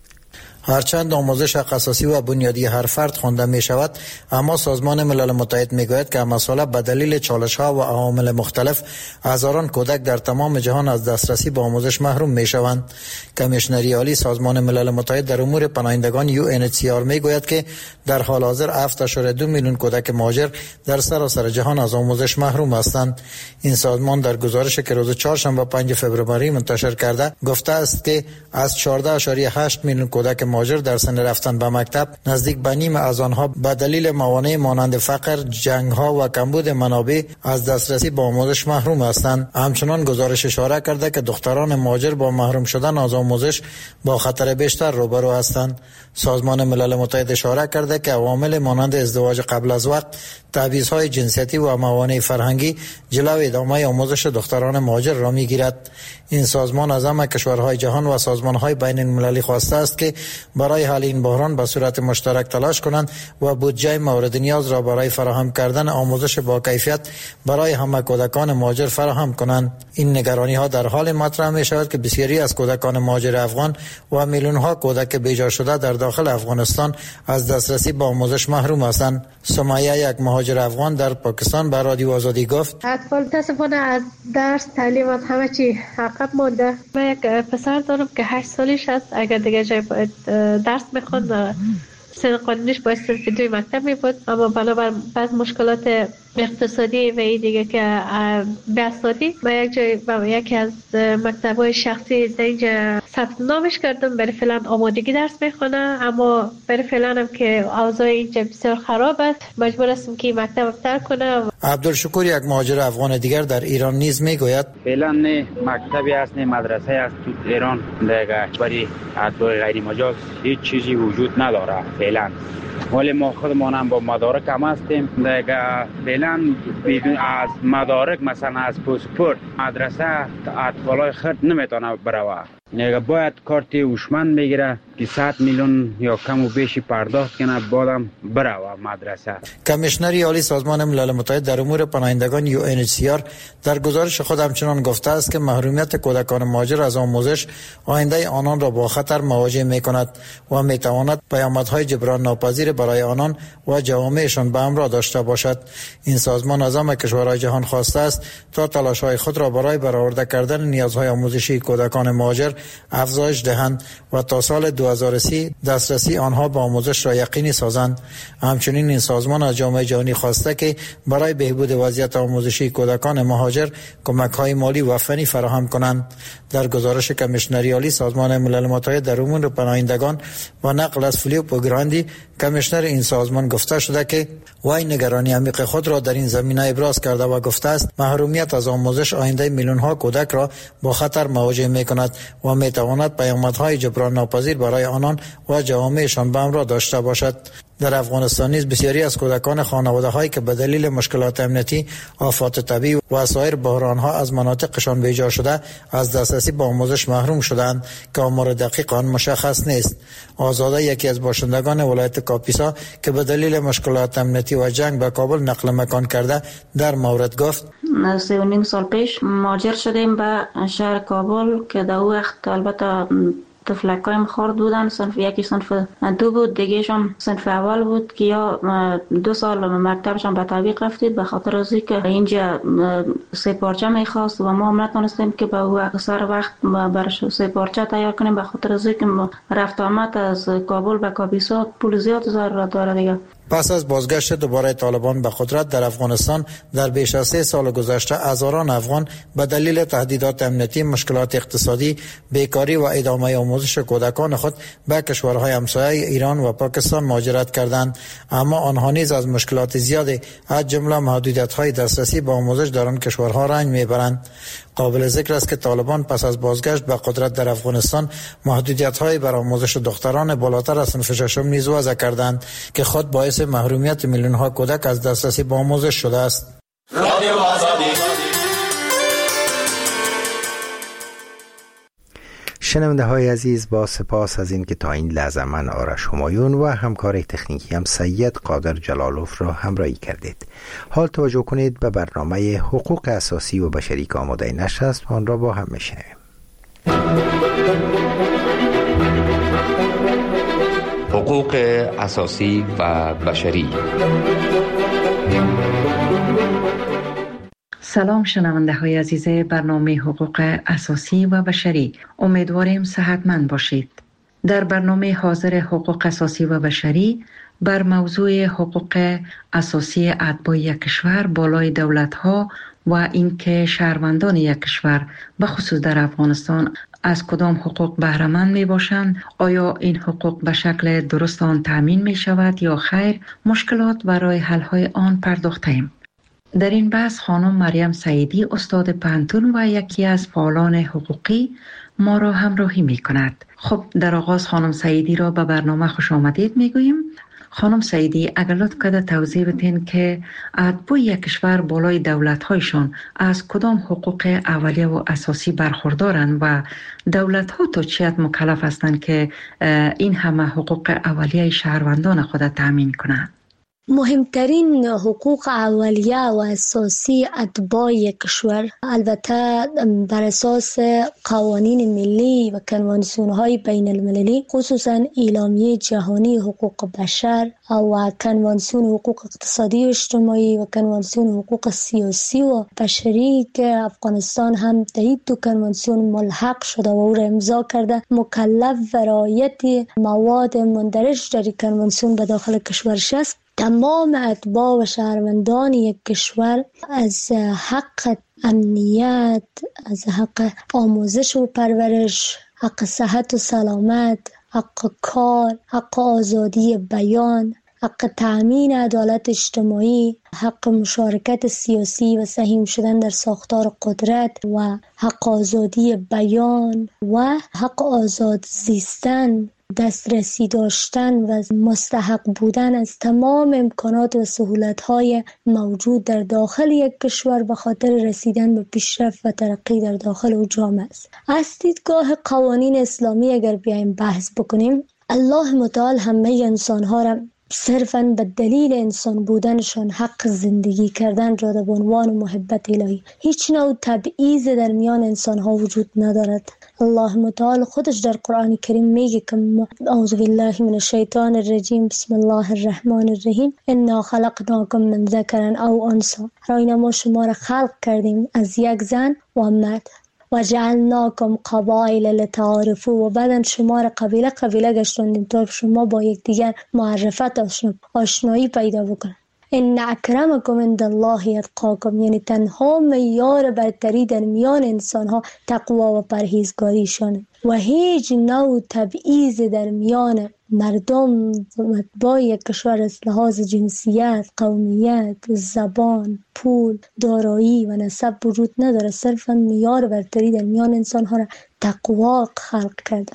S4: هرچند آموزش حق اساسی و بنیادی هر فرد خوانده می شود، اما سازمان ملل متحد می گوید که مسئله به دلیل چالش ها و عوامل مختلف هزاران کودک در تمام جهان از دسترسی به آموزش محروم می شوند. کمیشنری عالی سازمان ملل متحد در امور پناهندگان یو ان اچ سی آر می گوید که در حال حاضر هفت اشاریه دو میلیون کودک مهاجر در سراسر جهان از آموزش محروم هستند. این سازمان در گزارشی که روز چهارشنبه پنجم فوریه منتشر کرده گفته است که از چهارده اشاریه هشت میلیون کودک مهاجر در سن رفتن به مکتب، نزدیک به نیم از آنها به دلیل موانع مانند فقر، جنگ ها و کمبود منابع از دسترسی به آموزش محروم هستند. همچنان گزارش اشاره کرده که دختران مهاجر با محروم شدن از آموزش با خطر بیشتر روبرو هستند. سازمان ملل متحد اشاره کرده که عوامل مانند ازدواج قبل از وقت، تبعیض‌های جنسیتی و موانع فرهنگی جلوی ادامه آموزش دختران مهاجر را می‌گیرد. این سازمان از همه کشورهای جهان و سازمان‌های بین‌المللی خواسته است که برای حل این بحران به صورت مشترک تلاش کنند و بودجه مورد نیاز را برای فراهم کردن آموزش با کیفیت برای همه کودکان مهاجر فراهم کنند. این نگرانی‌ها در حال مطرح می‌شود که بسیاری از کودکان مهاجر افغان و میلیون‌ها کودک بیجا شده در داخل افغانستان از دسترسی به آموزش محروم هستند. سمیه، یک مهاجر افغان در پاکستان، به رادیو آزادی گفت:
S22: اطفال متاسفانه از درس، تعلیمات همه چی عقب مونده. من یک پسر دارم که هشت سالش است. اگر دیگه جای درس میخواد، سن قانونیش باید دوی مکتب می بود، اما بنابر بعض مشکلات اقتصادی و این دیگه که بساطی و یک جای و یکی از مکتب‌های شخصی در اینجا ثبت نامش کردم. برای فعلا آمادگی درس میخونه، اما برای فعلا هم که اوضاع اینجا بسیار خراب است، مجبور هستم که مکتب ترک کنه.
S4: عبدالشکور، یک مهاجر افغان دیگر در ایران نیز میگوید:
S23: فعلا نه مکتبی است نه مدرسه است تو ایران، دیگه برای ادعای غیر مجاز هیچ چیزی وجود نداره فعلا. ولی ما خودمان هم با مدارک هم هستیم دیگه. فعلا بدون از مدارک، مثلا از پاسپورت، مدرسه اطفالای خرد نمیتونه بروه. نگه باید کارت هوشمند بگیره که صد میلیون یا کم و بیشی پرداخت کنه بعدم بره و مدرسه.
S4: کمیشنر عالی سازمان ملل متحد در امور پناهندگان یو ان اچ سی آر در گزارش خود همچنان گفته است که محرومیت کودکان مهاجر از آموزش آینده آنان را با خطر مواجه می کند و می تواند پیامدهای جبران ناپذیر برای آنان و جوامعشان به همراه داشته باشد. این سازمان از همه کشورهای جهان خواسته است تا تلاش‌های خود را برای برآورده کردن نیازهای آموزشی کودکان مهاجر افزایش دهند و تا سال دو هزار و سی دسترسی آنها به آموزش را یقینی سازند. همچنین این سازمان از جامعه جهانی خواسته که برای بهبود وضعیت آموزشی کودکان مهاجر کمک‌های مالی و فنی فراهم کنند. در گزارش کمیشنر عالی سازمان ملل متحد در امور پناهندگان و نقل از فیلیپو گراندی، کمیشنر این سازمان گفته شده که وی نگرانی عمیق خود را در این زمینه ابراز کرده و گفته است محرومیت از آموزش آینده میلیون ها کودک را با خطر مواجه می کند و می تواند پیامدهای جبران ناپذیر برای آنان و جوامعشان به همراه داشته باشد. در افغانستان نیز بسیاری از کودکان خانواده هایی که به دلیل مشکلات امنیتی، آفات طبیعی و سایر بحران ها از مناطقشان بیجا شده از دسترسی به آموزش محروم شدند که آمار دقیق آن مشخص نیست. آزاده یکی از باشندگان ولایت کاپیسا که به دلیل مشکلات امنیتی و جنگ به کابل نقل مکان کرده در مورد گفت:
S2: سه و نیم سال پیش مهاجر شدیم به شهر کابل که در وقت البته تفلکایم خورد بودن. صنف یکی صنف دو بود، دیگهش هم صنف اول بود که یا دو سال مکتبشان به تعویق رفتید به خاطر از که اینجا سه پارچه میخواست و ما هم نتونستیم که به اکثر وقت برش سه پارچه تیار کنیم به خاطر از که رفت آمد از کابل به کاپیسا پول زیاد ضرورت داره دیگه.
S4: پس از بازگشت دوباره طالبان به قدرت در افغانستان در بیش از سه سال گذشته هزاران افغان به دلیل تهدیدات امنیتی، مشکلات اقتصادی، بیکاری و ادامه آموزش کودکان خود به کشورهای همسایه ایران و پاکستان مهاجرت کردند، اما آنها نیز از مشکلات زیادی از جمله محدودیت‌های دسترسی به آموزش در آن کشورها رنج میبرند. قابل ذکر است که طالبان پس از بازگشت به قدرت در افغانستان محدودیت‌های بر آموزش دختران بالاتر از صنف ششم نیز وضع کردند که خود باعث محرومیت میلیون‌ها کودک از دسترسی به آموزش شده است. رادیو آزادی.
S1: شنونده های عزیز، با سپاس از این که تا این لحظه من آرش همایون و همکار تکنیکی هم سید قادر جلالوف را همراهی کردید. حال توجه کنید به برنامه حقوق اساسی و بشری که آماده نشر است، آن را با هم میشنویم.
S13: حقوق اساسی و بشری.
S5: سلام شنونده های عزیز برنامه حقوق اساسی و بشری، امیدواریم صحتمند باشید. در برنامه حاضر حقوق اساسی و بشری بر موضوع حقوق اساسی اتباع یک کشور بالای دولت ها و اینکه شهروندان یک کشور به خصوص در افغانستان از کدام حقوق بهره مند می باشند، آیا این حقوق به شکل درست آن تامین می شود یا خیر، مشکلات و راه حل های آن پرداختیم. در این بحث خانم مریم سعیدی، استاد پانتون و یکی از فعالان حقوقی ما را همراهی می کند. خب در آغاز خانم سعیدی را به برنامه خوش آمدید می گوییم. خانم سعیدی، اگر لطف کرده توضیح بدین که اتباع یک کشور بالای دولت‌هایشان از کدام حقوق اولیه و اساسی برخوردارند و دولت‌ها تا چه حد مکلف هستند که این همه حقوق اولیه شهروندان خود تامین کنند؟
S21: مهمترین حقوق اولیه و اساسی اتباع یک کشور البته بر اساس قوانین ملی و کنوانسیون‌های بین المللی، خصوصا اعلامیه جهانی حقوق بشر و کنوانسیون حقوق اقتصادی و اجتماعی و کنوانسیون حقوق سیاسی و بشری که افغانستان هم در این دو کنوانسیون ملحق شده و او را امضا کرده، مکلف و رعایت مواد مندرج در کنوانسیون به داخل کشورش است. تمام اتباع و شهروندان یک کشور از حق امنیت، از حق آموزش و پرورش، حق صحت و سلامت، حق کار، حق آزادی بیان، حق تأمین عدالت اجتماعی، حق مشارکت سیاسی و سهیم شدن در ساختار قدرت و حق آزادی بیان و حق آزاد زیستن دسترسی داشتن و مستحق بودن از تمام امکانات و سهولت‌های موجود در داخل یک کشور به خاطر رسیدن به پیشرفت و ترقی در داخل او جامعه است. از دیدگاه قوانین اسلامی اگر بیایم بحث بکنیم، الله متعال همه انسان‌ها را صرفاً به دلیل انسان بودنشان حق زندگی کردن را به عنوان محبت الهی، هیچ نوع تبعیض در میان انسان‌ها وجود ندارد. الله متعال خودش در قرآن کریم میگه که اعوذ بالله من الشیطان الرجیم بسم الله الرحمن الرحیم انا خلقناکم من ذکر او انثی، راینا ما شما را خلق کردیم از یک زن و مرد و جعلناکم قبایل لتعارفوا، و بعدن شما را قبیله قبیله گشتاندیم تا شما با یکدیگر معرفت آشنایی پیدا بکنید. ان اکرمکم عند الله اتقاکم، یعنی تنها معیار برتری در میان انسانها تقوا و پرهیزگاریشانه و هیچ نوع تبعیض در میان مردم با یک کشور از لحاظ جنسیت، قومیت، زبان، پول، دارایی و نسب وجود نداره. صرفا معیار برتری در میان انسانها را تقوا خلق کرده.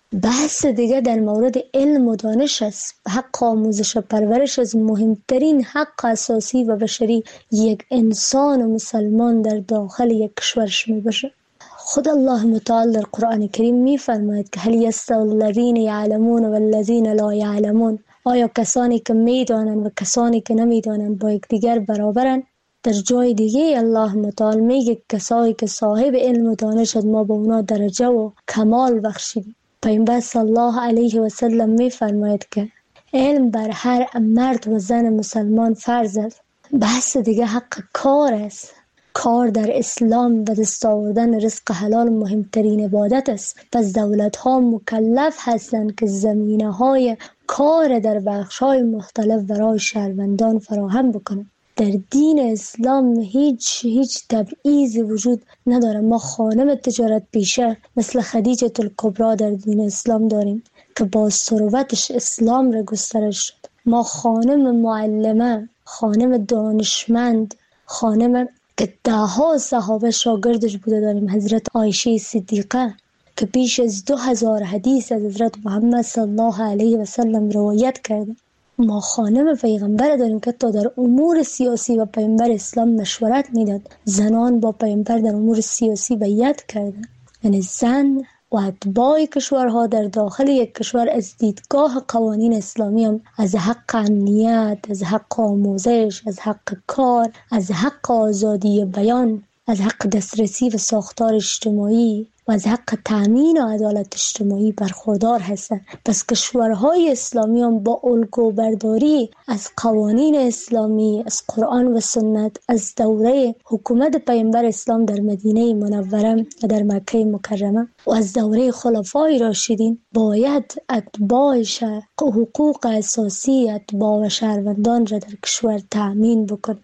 S21: بحث دیگه در مورد علم و دانش است. حق آموزش و پرورش از مهمترین حق اساسی و بشری یک انسان و مسلمان در داخل یک کشورش می باشه. خود الله متعال در قرآن کریم می فرماید که هل یستوی الذین یعلمون و الذین لا یعلمون، آیا کسانی که می دانند و کسانی که نمی دانند با یکدیگر برابرند؟ در جای دیگه الله متعال میگه کسایی که صاحب علم و دانش ما با اونا درجه و کمال بخشیدیم. پیامبر صلی الله علیه و سلم می فرماید که علم بر هر مرد و زن مسلمان فرض است. بحث دیگه حق کار است. کار در اسلام و دست آوردن رزق حلال مهمترین عبادت است. پس دولت ها مکلف هستند که زمینه های کار در بخش های مختلف برای شهروندان فراهم بکنند. در دین اسلام هیچ هیچ تبعیضی وجود نداره. ما خانم تجارت پیشه مثل خدیجه الکبری در دین اسلام داریم که با ثروتش اسلام را گسترش شد. ما خانم معلمه، خانم دانشمند، خانم که ده ها صحابه شاگردش بوده داریم، حضرت عایشه صدیقه که بیش از دو هزار حدیث از حضرت محمد صلی الله علیه و سلم روایت کرده. ما خانم پیغمبر داریم که تا در امور سیاسی و پیغمبر اسلام مشورت میداد. زنان با پیغمبر در امور سیاسی بیعت کردند. یعنی زن و اتباع کشورها در داخل یک کشور از دیدگاه قوانین اسلامی هم از حق امنیت، از حق آموزش، از حق کار، از حق آزادی بیان، از حق دسترسی و ساختار اجتماعی و از حق تأمین و عدالت اجتماعی برخوردار هستند. پس کشورهای اسلامی هم با الگو برداری از قوانین اسلامی، از قرآن و سنت، از دوره حکومت پیامبر اسلام در مدینه منوره و در مکه مکرمه و از دوره خلفای راشدین باید اتباعش حقوق اساسی اتباع و شهروندان را در کشور تأمین بکن.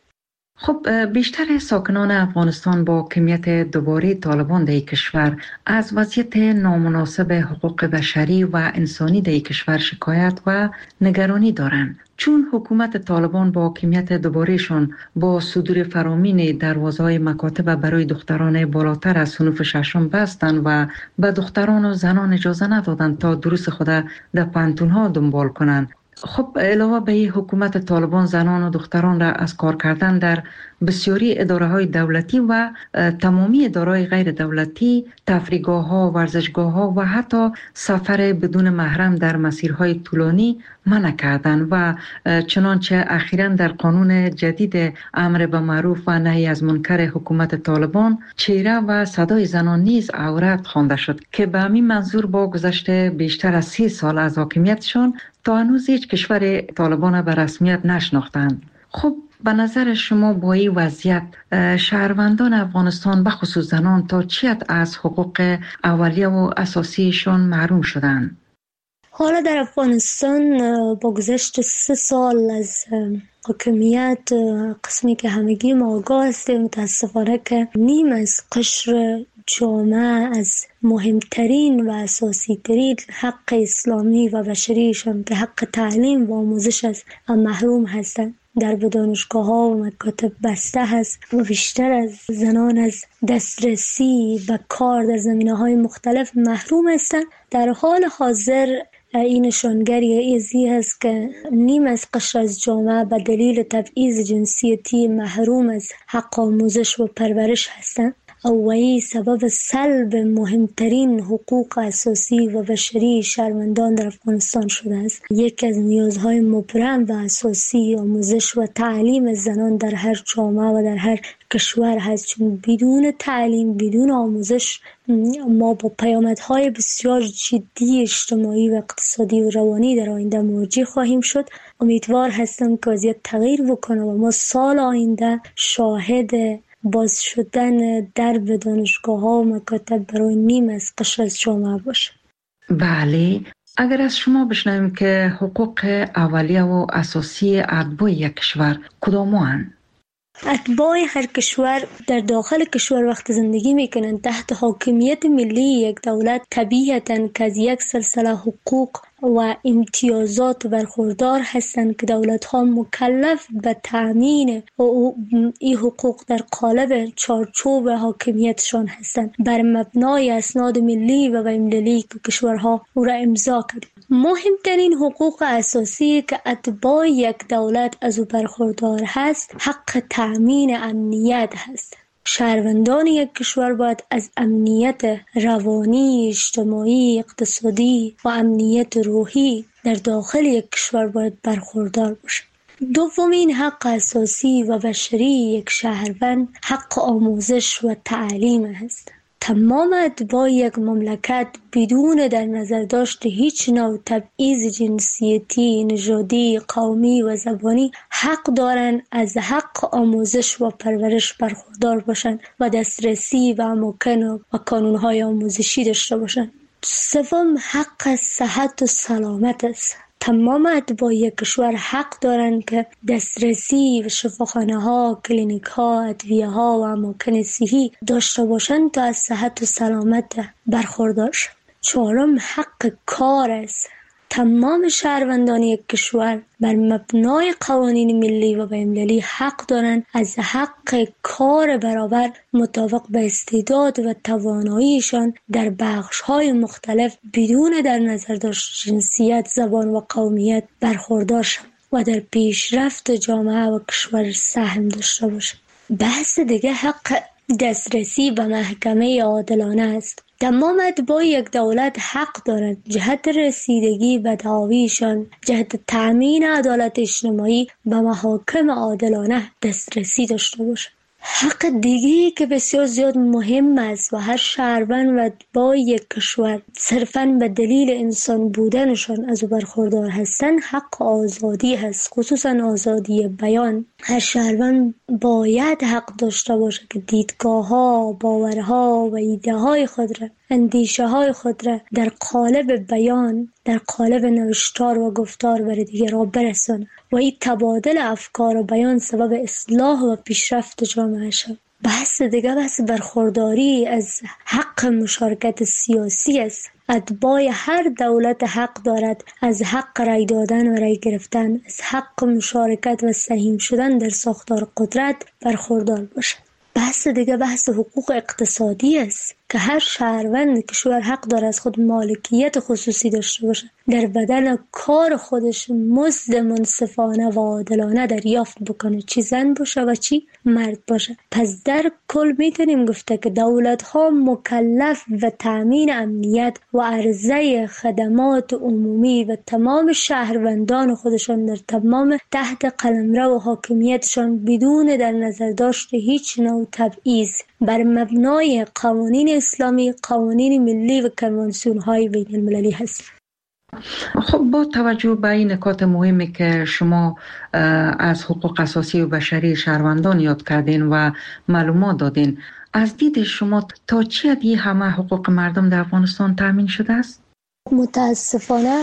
S5: خب بیشتر ساکنان افغانستان با کمیت دوباره طالبان در کشور از وضعیت نامناسب حقوق بشری و انسانی در کشور شکایت و نگرانی دارند، چون حکومت طالبان با کمیت دوبارهشان با صدور فرامین دروازه‌های مکاتب برای دختران بالاتر از صنف ششم بستند و به دختران و زنان اجازه ندادند تا دروس خود در پانتون‌ها دنبال کنند. خب علاوه به این حکومت طالبان زنان و دختران را از کار کردن در بسیاری اداره‌های دولتی و تمامی اداره‌های غیر دولتی، تفریحگاه‌ها، ورزشگاه‌ها و حتی سفر بدون محرم در مسیرهای طولانی منع کردند و چنانچه اخیراً در قانون جدید امر به معروف و نهی از منکر حکومت طالبان چهره و صدای زنان نیز عورت خوانده شد که به همین منظور با گذشت بیشتر از سی سال از حاکمیتشان تا هنوز هیچ کشور طالبان به رسمیت نشناختند. خب به نظر شما با این وضعیت شهروندان افغانستان به خصوص زنان تا چی حد از حقوق اولیه و اساسیشان محروم شدند؟
S21: حالا در افغانستان با گذشت سه سال از حاکمیت قسمی که همگی ما آگاه هستیم متاسفانه که نیم از قشر جامعه از مهمترین و اساسی ترین حق اسلامی و بشریشان که حق تعلیم و آموزش است محروم هستند. در دانشگاه ها و مکاتب بسته هست و بیشتر از زنان از دسترسی و کار در زمینه های مختلف محروم هستند. در حال حاضر این نشانگری ازی هست که نیم از قشر از جامعه به دلیل تبعیض جنسیتی محروم از حق آموزش و پرورش هستند و این سبب سلب مهمترین حقوق اساسی و بشری شهروندان در افغانستان شده است. یکی از نیازهای مبرم و اساسی آموزش و تعلیم زنان در هر جامعه و در هر کشور هست، چون بدون تعلیم، بدون آموزش ما با پیامدهای بسیار جدی اجتماعی و اقتصادی و روانی در آینده مواجه خواهیم شد. امیدوار هستم که وضعیت تغییر بکنه و ما سال آینده شاهد باز شدن درب دانشگاه ها و مکاتب برای نیم از قشر از جامعه باشه.
S5: بله، اگر از شما بشنویم که حقوق اولیه و اساسی اتباع یک کشور کدام هستند؟
S21: اتباع هر کشور در داخل کشور وقت زندگی میکنند تحت حاکمیت ملی یک دولت، طبیعتاً که از یک سلسله حقوق و امتیازات برخوردار هستند که دولت ها مکلف به تأمین این حقوق در قالب چارچوب حاکمیتشان هستند بر مبنای اسناد ملی و بین‌المللی که کشورها او را امضا کرده. مهمترین حقوق اساسی که اتباع یک دولت از او برخوردار هست حق تأمین امنیت هست. شهروندان یک کشور باید از امنیت روانی، اجتماعی، اقتصادی و امنیت روحی در داخل یک کشور باید برخوردار باشند. دومین حق اساسی و بشری یک شهروند حق آموزش و تعلیم است. تمام اتباع یک مملکت بدون در نظر داشت هیچ نوع تبعیض جنسیتی، نژادی، قومی و زبانی حق دارند از حق آموزش و پرورش برخوردار باشند و دسترسی و اماکن و کانونهای آموزشی داشته باشند. سوم حق صحت و سلامت است. تمام اتباع یک کشور حق دارند که دسترسی به شفاخانه ها، کلینیک ها، ادویه ها و اماکن صحی داشته باشند تا از صحت و سلامت برخوردار شوند. چهارم حق کار است. تمام شهروندان یک کشور بر مبنای قوانین ملی و بین‌المللی حق دارند از حق کار برابر مطابق به استعداد و تواناییشان در بخش‌های مختلف بدون در نظر داشت جنسیت، زبان و قومیت برخوردار شوند و در پیشرفت جامعه و کشور سهم داشته باشند. بحث دیگه حق دسترسی به محکمه عادلانه است. تمام اتباع یک دولت حق دارند جهت رسیدگی به دعاویشان، جهت تأمین عدالت اجتماعی به محاکم عادلانه دسترسی داشته باشند. حق دیگری که بسیار زیاد مهم است و هر شهروند و اتباع یک کشور صرفاً به دلیل انسان بودنشان از او برخوردار هستند حق آزادی هست، خصوصاً آزادی بیان. هر شهروند باید حق داشته باشه که دیدگاه‌ها، باورها و ایده‌های خود را، اندیشه‌های خود را در قالب بیان، در قالب نوشتار و گفتار بر دیگران برساند و این تبادل افکار و بیان سبب اصلاح و پیشرفت جامعه شد. بحث دیگه بحث برخورداری از حق مشارکت سیاسی است. اتباع هر دولت حق دارد از حق رای دادن و رای گرفتن، از حق مشارکت و سهیم شدن در ساختار قدرت برخوردار باشد. بحث دیگه بحث حقوق اقتصادی است که هر شهروند کشور حق دارد از خود مالکیت خصوصی داشته باشد، در بدل کار خودش مزد منصفانه و عادلانه دریافت بکنه، چی زن باشه و چی مرد باشه. پس در کل میتونیم گفته که دولت ها مکلف و تأمین امنیت و عرضه خدمات عمومی و تمام شهروندان خودشان در تمام تحت قلمرو و حاکمیتشان بدون در نظر داشت هیچ نوع تبعیض بر مبنای قوانین اسلامی، قوانین ملی و کنوانسیون های بین المللی هست.
S5: خب با توجه به این نکات مهمی که شما از حقوق اساسی و بشری شهروندان یاد کردین و معلومات دادین، از دید شما تا چه حدی همه حقوق مردم در افغانستان تامین شده است؟
S21: متاسفانه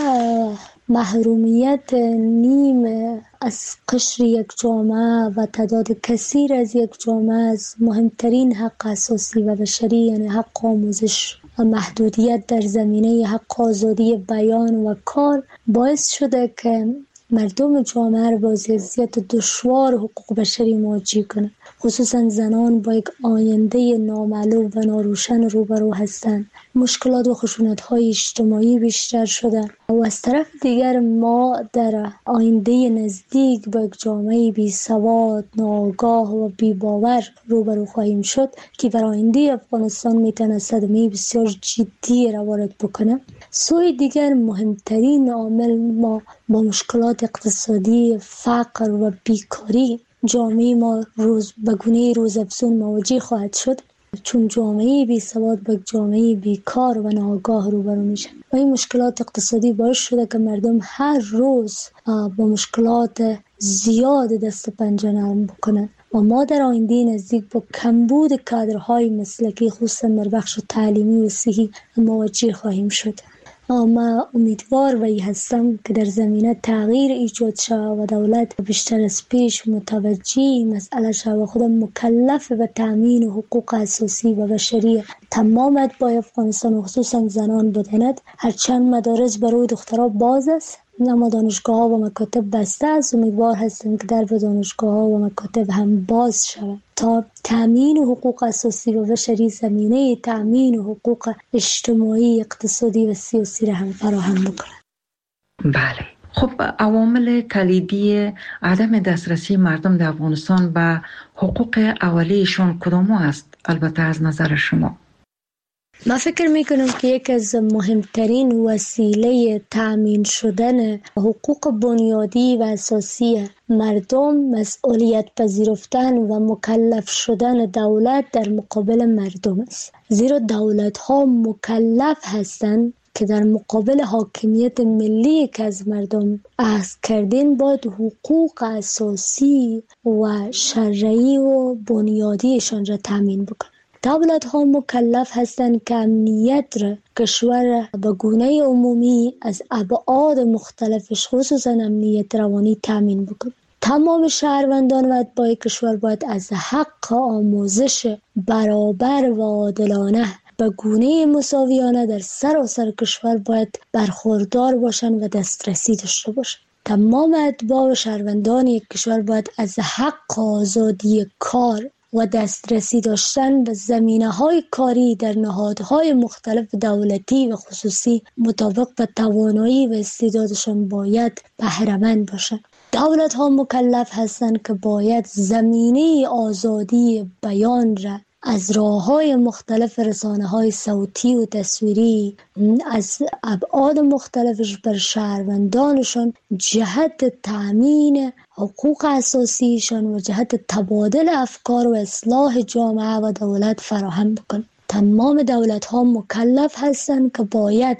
S21: محرومیت نیم از قشر یک جامعه و تعداد کثیر از یک جامعه از مهمترین حق اساسی و بشری یعنی حق آموزش و محدودیت در زمینه حق آزادی بیان و کار باعث شده که مردم جامعه را با وضعیت دشوار حقوق بشری مواجه کنند.
S3: خصوصا زنان با یک آینده نامعلوم و ناروشن روبرو هستند. مشکلات و خشونت‌های اجتماعی بیشتر شده و از طرف دیگر ما در آینده نزدیک با یک جامعه بی سواد، ناآگاه و بی باور روبرو خواهیم شد که بر آینده افغانستان میتونه صدمه بسیار جدی را وارد بکنه. سوی دیگر مهمترین عامل ما با مشکلات اقتصادی، فقر و بیکاری جامعه ما روز به گونه روزافزون مواجه خواهد شد، چون جامعه بی سواد با جامعه بیکار و ناآگاه روبرو میشه و این مشکلات اقتصادی باعث شده که مردم هر روز با مشکلات زیاد دست پنجه نرم بکنن و ما در آینده نزدیک با کمبود کادرهای مسلکی خصوصا در بخش تعلیمی و صحی مواجه خواهیم شد. ما امیدوار و هستم که در زمینه تغییر ایجاد شود و دولت بیشتر از پیش متوجه مسئله شود و خود مکلف به تامین حقوق اساسی و بشری تمام اتباع افغانستان و خصوصا زنان بداند. هرچند مدارس برای دخترها باز است اما دانشگاه ها و مکاتب بسته است. امیدوار هستم که در دانشگاه ها و مکاتب هم باز شود تا تامین حقوق اساسی و بشری زمینه تامین حقوق اجتماعی، اقتصادی و سیاسی را هم فراهم بکنند.
S5: بله. خب عوامل کلیدی عدم دسترسی مردم در افغانستان به حقوق اولیه‌شان کدام است؟ البته از نظر شما.
S3: من فکر میکنم که یک از مهمترین وسیله تأمین شدن حقوق بنیادی و اساسی مردم مسئولیت پذیرفتن و مکلف شدن دولت در مقابل مردم است. زیرا دولت ها مکلف هستند که در مقابل حاکمیت ملی که از مردم اخذ کردین باید حقوق اساسی و شرعی و بنیادیشان را تأمین بکنند. دولت ها مکلف هستند که امنیت را کشور به گونه عمومی از ابعاد مختلفش خصوصا امنیت روانی تامین بکنند. تمام شهروندان و اتباع کشور باید از حق آموزش برابر و عادلانه به گونه مساویانه در سراسر کشور باید برخوردار باشند و دسترسی داشته باشند. تمام اتباع و شهروندان یک کشور باید از حق آزادی کار و دسترسی داشتن به زمینه‌های کاری در نهادهای مختلف دولتی و خصوصی مطابق به توانایی و استعدادشان باید بهره‌مند باشند. دولت‌ها مکلف هستند که باید زمینه آزادی بیان را از راه‌های مختلف رسانه‌های صوتی و تصویری از ابعاد مختلفش بر شهروندانشان جهت تأمین حقوق اساسیشان و جهت تبادل افکار و اصلاح جامعه و دولت فراهم بکنند. تمام دولت‌ها مکلف هستند که باید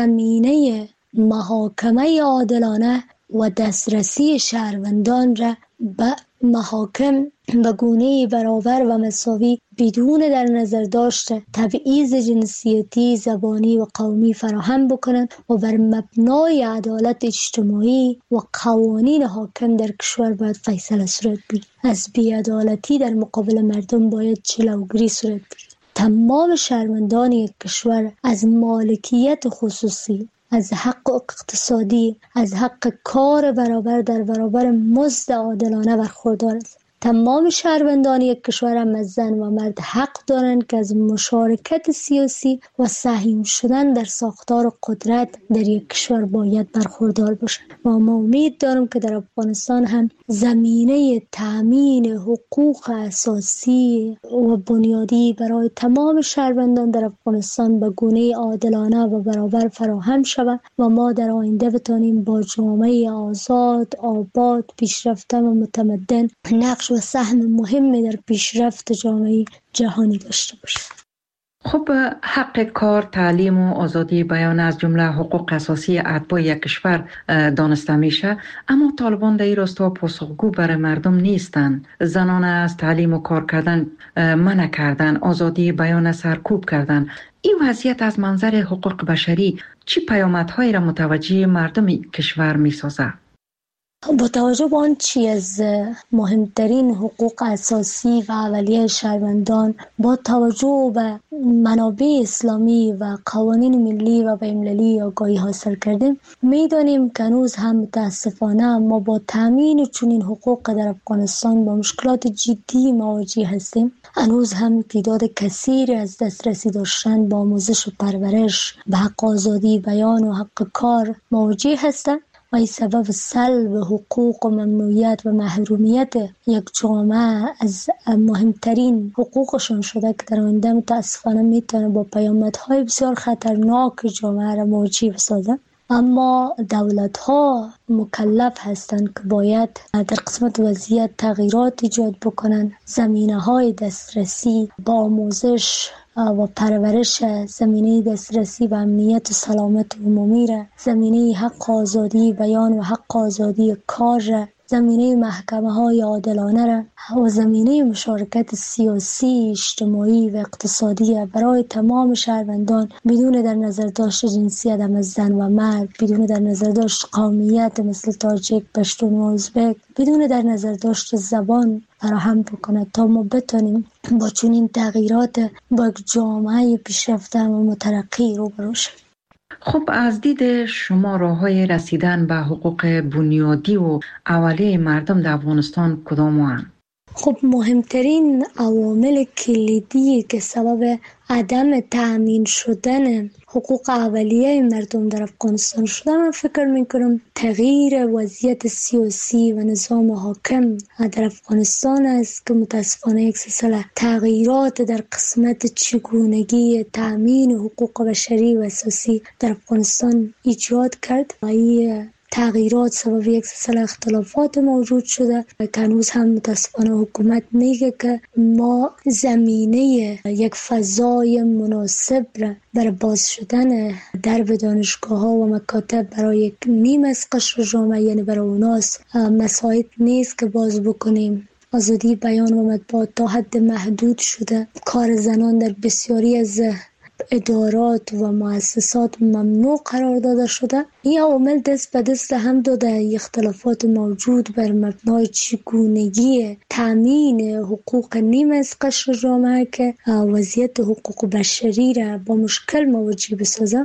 S3: زمینه محاکمه عادلانه و دسترسی شهروندان را به محاکم به گونه برابر و مساوی بدون در نظر داشته تبعیض جنسیتی، زبانی و قومی فراهم بکنند و بر مبنای عدالت اجتماعی و قوانین حاکم در کشور باید فیصله صورت بگیرد. از بی‌عدالتی در مقابل مردم باید جلوگیری صورت بگیرد. تمام شهروندان یک کشور از مالکیت خصوصی، از حق اقتصادی، از حق کار برابر در برابر مزد عادلانه برخوردار است. تمام شهروندان یک کشور هم از زن و مرد حق دارند که از مشارکت سیاسی و سهم شدن در ساختار قدرت در یک کشور باید برخوردار باشند و ما امید دارم که در افغانستان هم زمینه تأمین حقوق اساسی و بنیادی برای تمام شهروندان در افغانستان به گونه عادلانه و برابر فراهم شود و ما در آینده بتانیم با جامعه آزاد، آباد، پیشرفته و متمدن نقش و سهم مهمی در پیشرفت جامعه جهانی داشته باشد.
S5: خب حق کار، تعلیم و آزادی بیان از جمله حقوق اساسی اتباع یک کشور دانسته میشه، اما طالبان در این راستا پاسخگو برای مردم نیستند. زنان از تعلیم و کار کردن منع کردن، آزادی بیان سرکوب کردن. این وضعیت از منظر حقوق بشری چی پیامدهایی را متوجه مردم کشور میسازه؟
S3: با توجه به آنچه از مهمترین حقوق اساسی و اولیه شهروندان، با توجه به منابع اسلامی و قوانین ملی و بین‌المللی آگاهی حاصل کردیم، میدانیم که هنوز هم متاسفانه ما با تامین چنین حقوق در افغانستان با مشکلات جدی مواجه هستیم. هنوز هم تعداد کثیری از دسترسی داشتن با آموزش و پرورش، به حق آزادی بیان و حق کار مواجه هستند و این سبب سلب حقوق و ممنوعیت و محرومیت یک جامعه از مهمترین حقوقشان شده که در آینده متاسفانه میتونه با پیامدهای بسیار خطرناک جامعه را مواجه بسازه. اما دولت ها مکلف هستند که باید در قسمت وضعیت تغییرات ایجاد بکنند. زمینه های دسترسی با آموزش و پرورش، زمینه دسترسی و امنیت و سلامت عمومی را، زمینه حق آزادی بیان و حق آزادی کار را، زمینه محکمه های عادلانه را و زمینه مشارکت سیاسی، اجتماعی و اقتصادی برای تمام شهروندان بدون در نظر داشت جنسیت هم از زن و مرد، بدون در نظر داشت قومیت مثل تاجیک، پشتون و ازبک، بدون در نظر داشت زبان فراهم بکنه تا ما بتونیم با چنین تغییرات با یک جامعه پیشرفته و مترقی روبرو شویم.
S5: خب از دید شما راه‌های رسیدن به حقوق بنیادی و اولیه مردم در افغانستان کدام هستند؟
S3: خب مهمترین عوامل کلیدی که سبب عدم تأمین شدن حقوق اولیه مردم در افغانستان شده، من فکر میکنم تغییر وضعیت سیاسی و نظام حاکم در افغانستان است که متاسفانه یک سلسله تغییرات در قسمت چگونگی تأمین حقوق بشری و اساسی در افغانستان ایجاد کرد. این تغییرات سبب یک سلسله اختلافات موجود شده که هنوز هم متاسفانه حکومت میگه که ما زمینه یک فضای مناسب را برای باز شدن درب دانشگاه ها و مکاتب برای یک نیم از قشر جامعه، یعنی برای اوناس مساعد نیست که باز بکنیم. آزادی بیان و مطبوعات تا حد محدود شده. کار زنان در بسیاری از ادارات و مؤسسات ممنوع قرار داده شده. این عوامل دست به دست هم داده اختلافات موجود بر مبنای چگونگی تامین حقوق نیم از قشر جامعه که وضعیت حقوق بشری را با مشکل مواجه بسازه.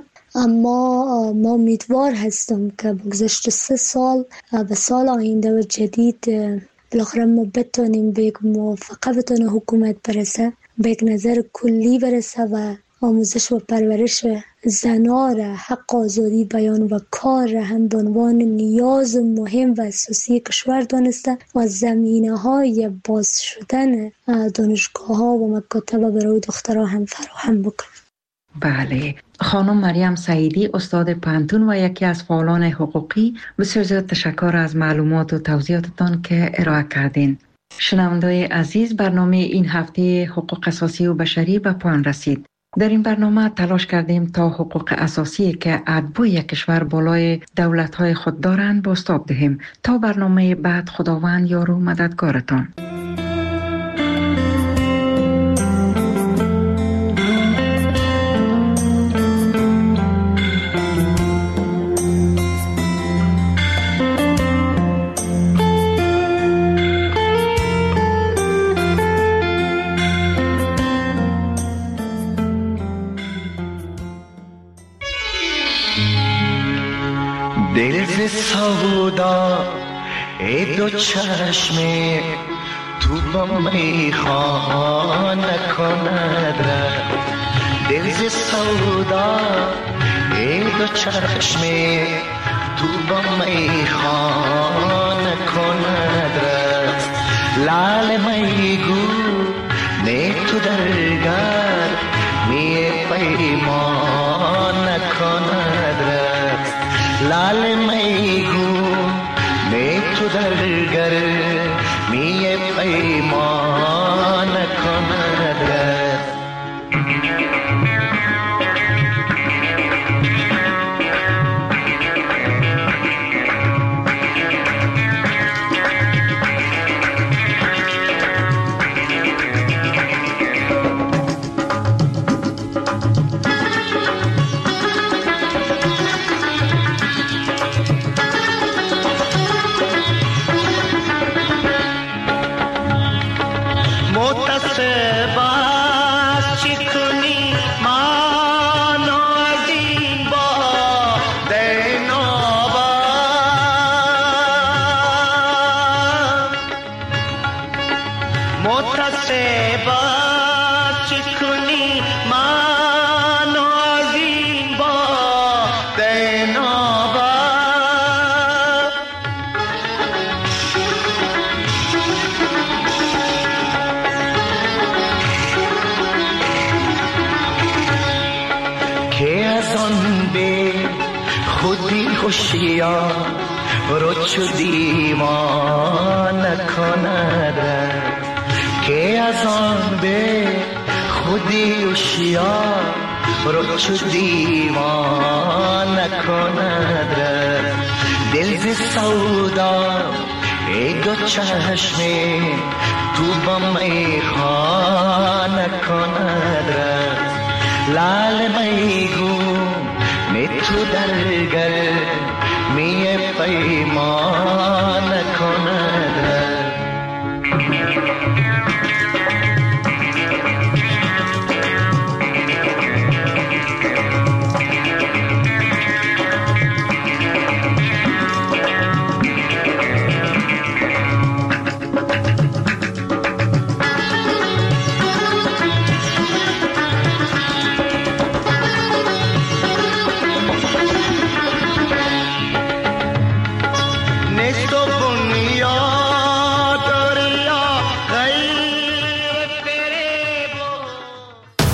S3: اما ما امیدوار هستم که بگذشت سه سال به سال آینده و جدید بالاخره ما بتونیم به یک موافقه بتونه حکومت برسه، به یک نظر کلی برسه و آموزش و پرورش زنان را، حق آزادی بیان و کار را هم به عنوان نیاز مهم و اساسی کشور دانسته و زمینه های باز شدن دانشگاه ها و مکاتب برای دخترها هم فراهم بکنه.
S5: بله، خانم مریم سعیدی، استاد پانتون و یکی از فعالان حقوقی، بسیار زیاد تشکر از معلومات و توضیحاتتان که ارائه کردین. شنونده‌های عزیز، برنامه این هفته حقوق اساسی و بشری به پایان رسید. در این برنامه تلاش کردیم تا حقوق اساسی که اتباع یک کشور بالای دولت‌های خود دارند بازتاب دهیم. تا برنامه بعد، خداوند یار و مددگارتان.
S6: دل سودا ای دو چشم تو با میخوان نکند را، دل سودا ای دو چشم تو با میخوان نکند را، لال میگو نه تو درگار می پیمان نکند را، لال میگو نه تو درگر می پیمان کند. خودی خوشیار رو چو دیوان کند که از آن به خودی خوشیار رو چو دیوان کند دل ز سودا ای دو چشمه تو با میخانه کند لال میگون می تو در گل می پیمان کند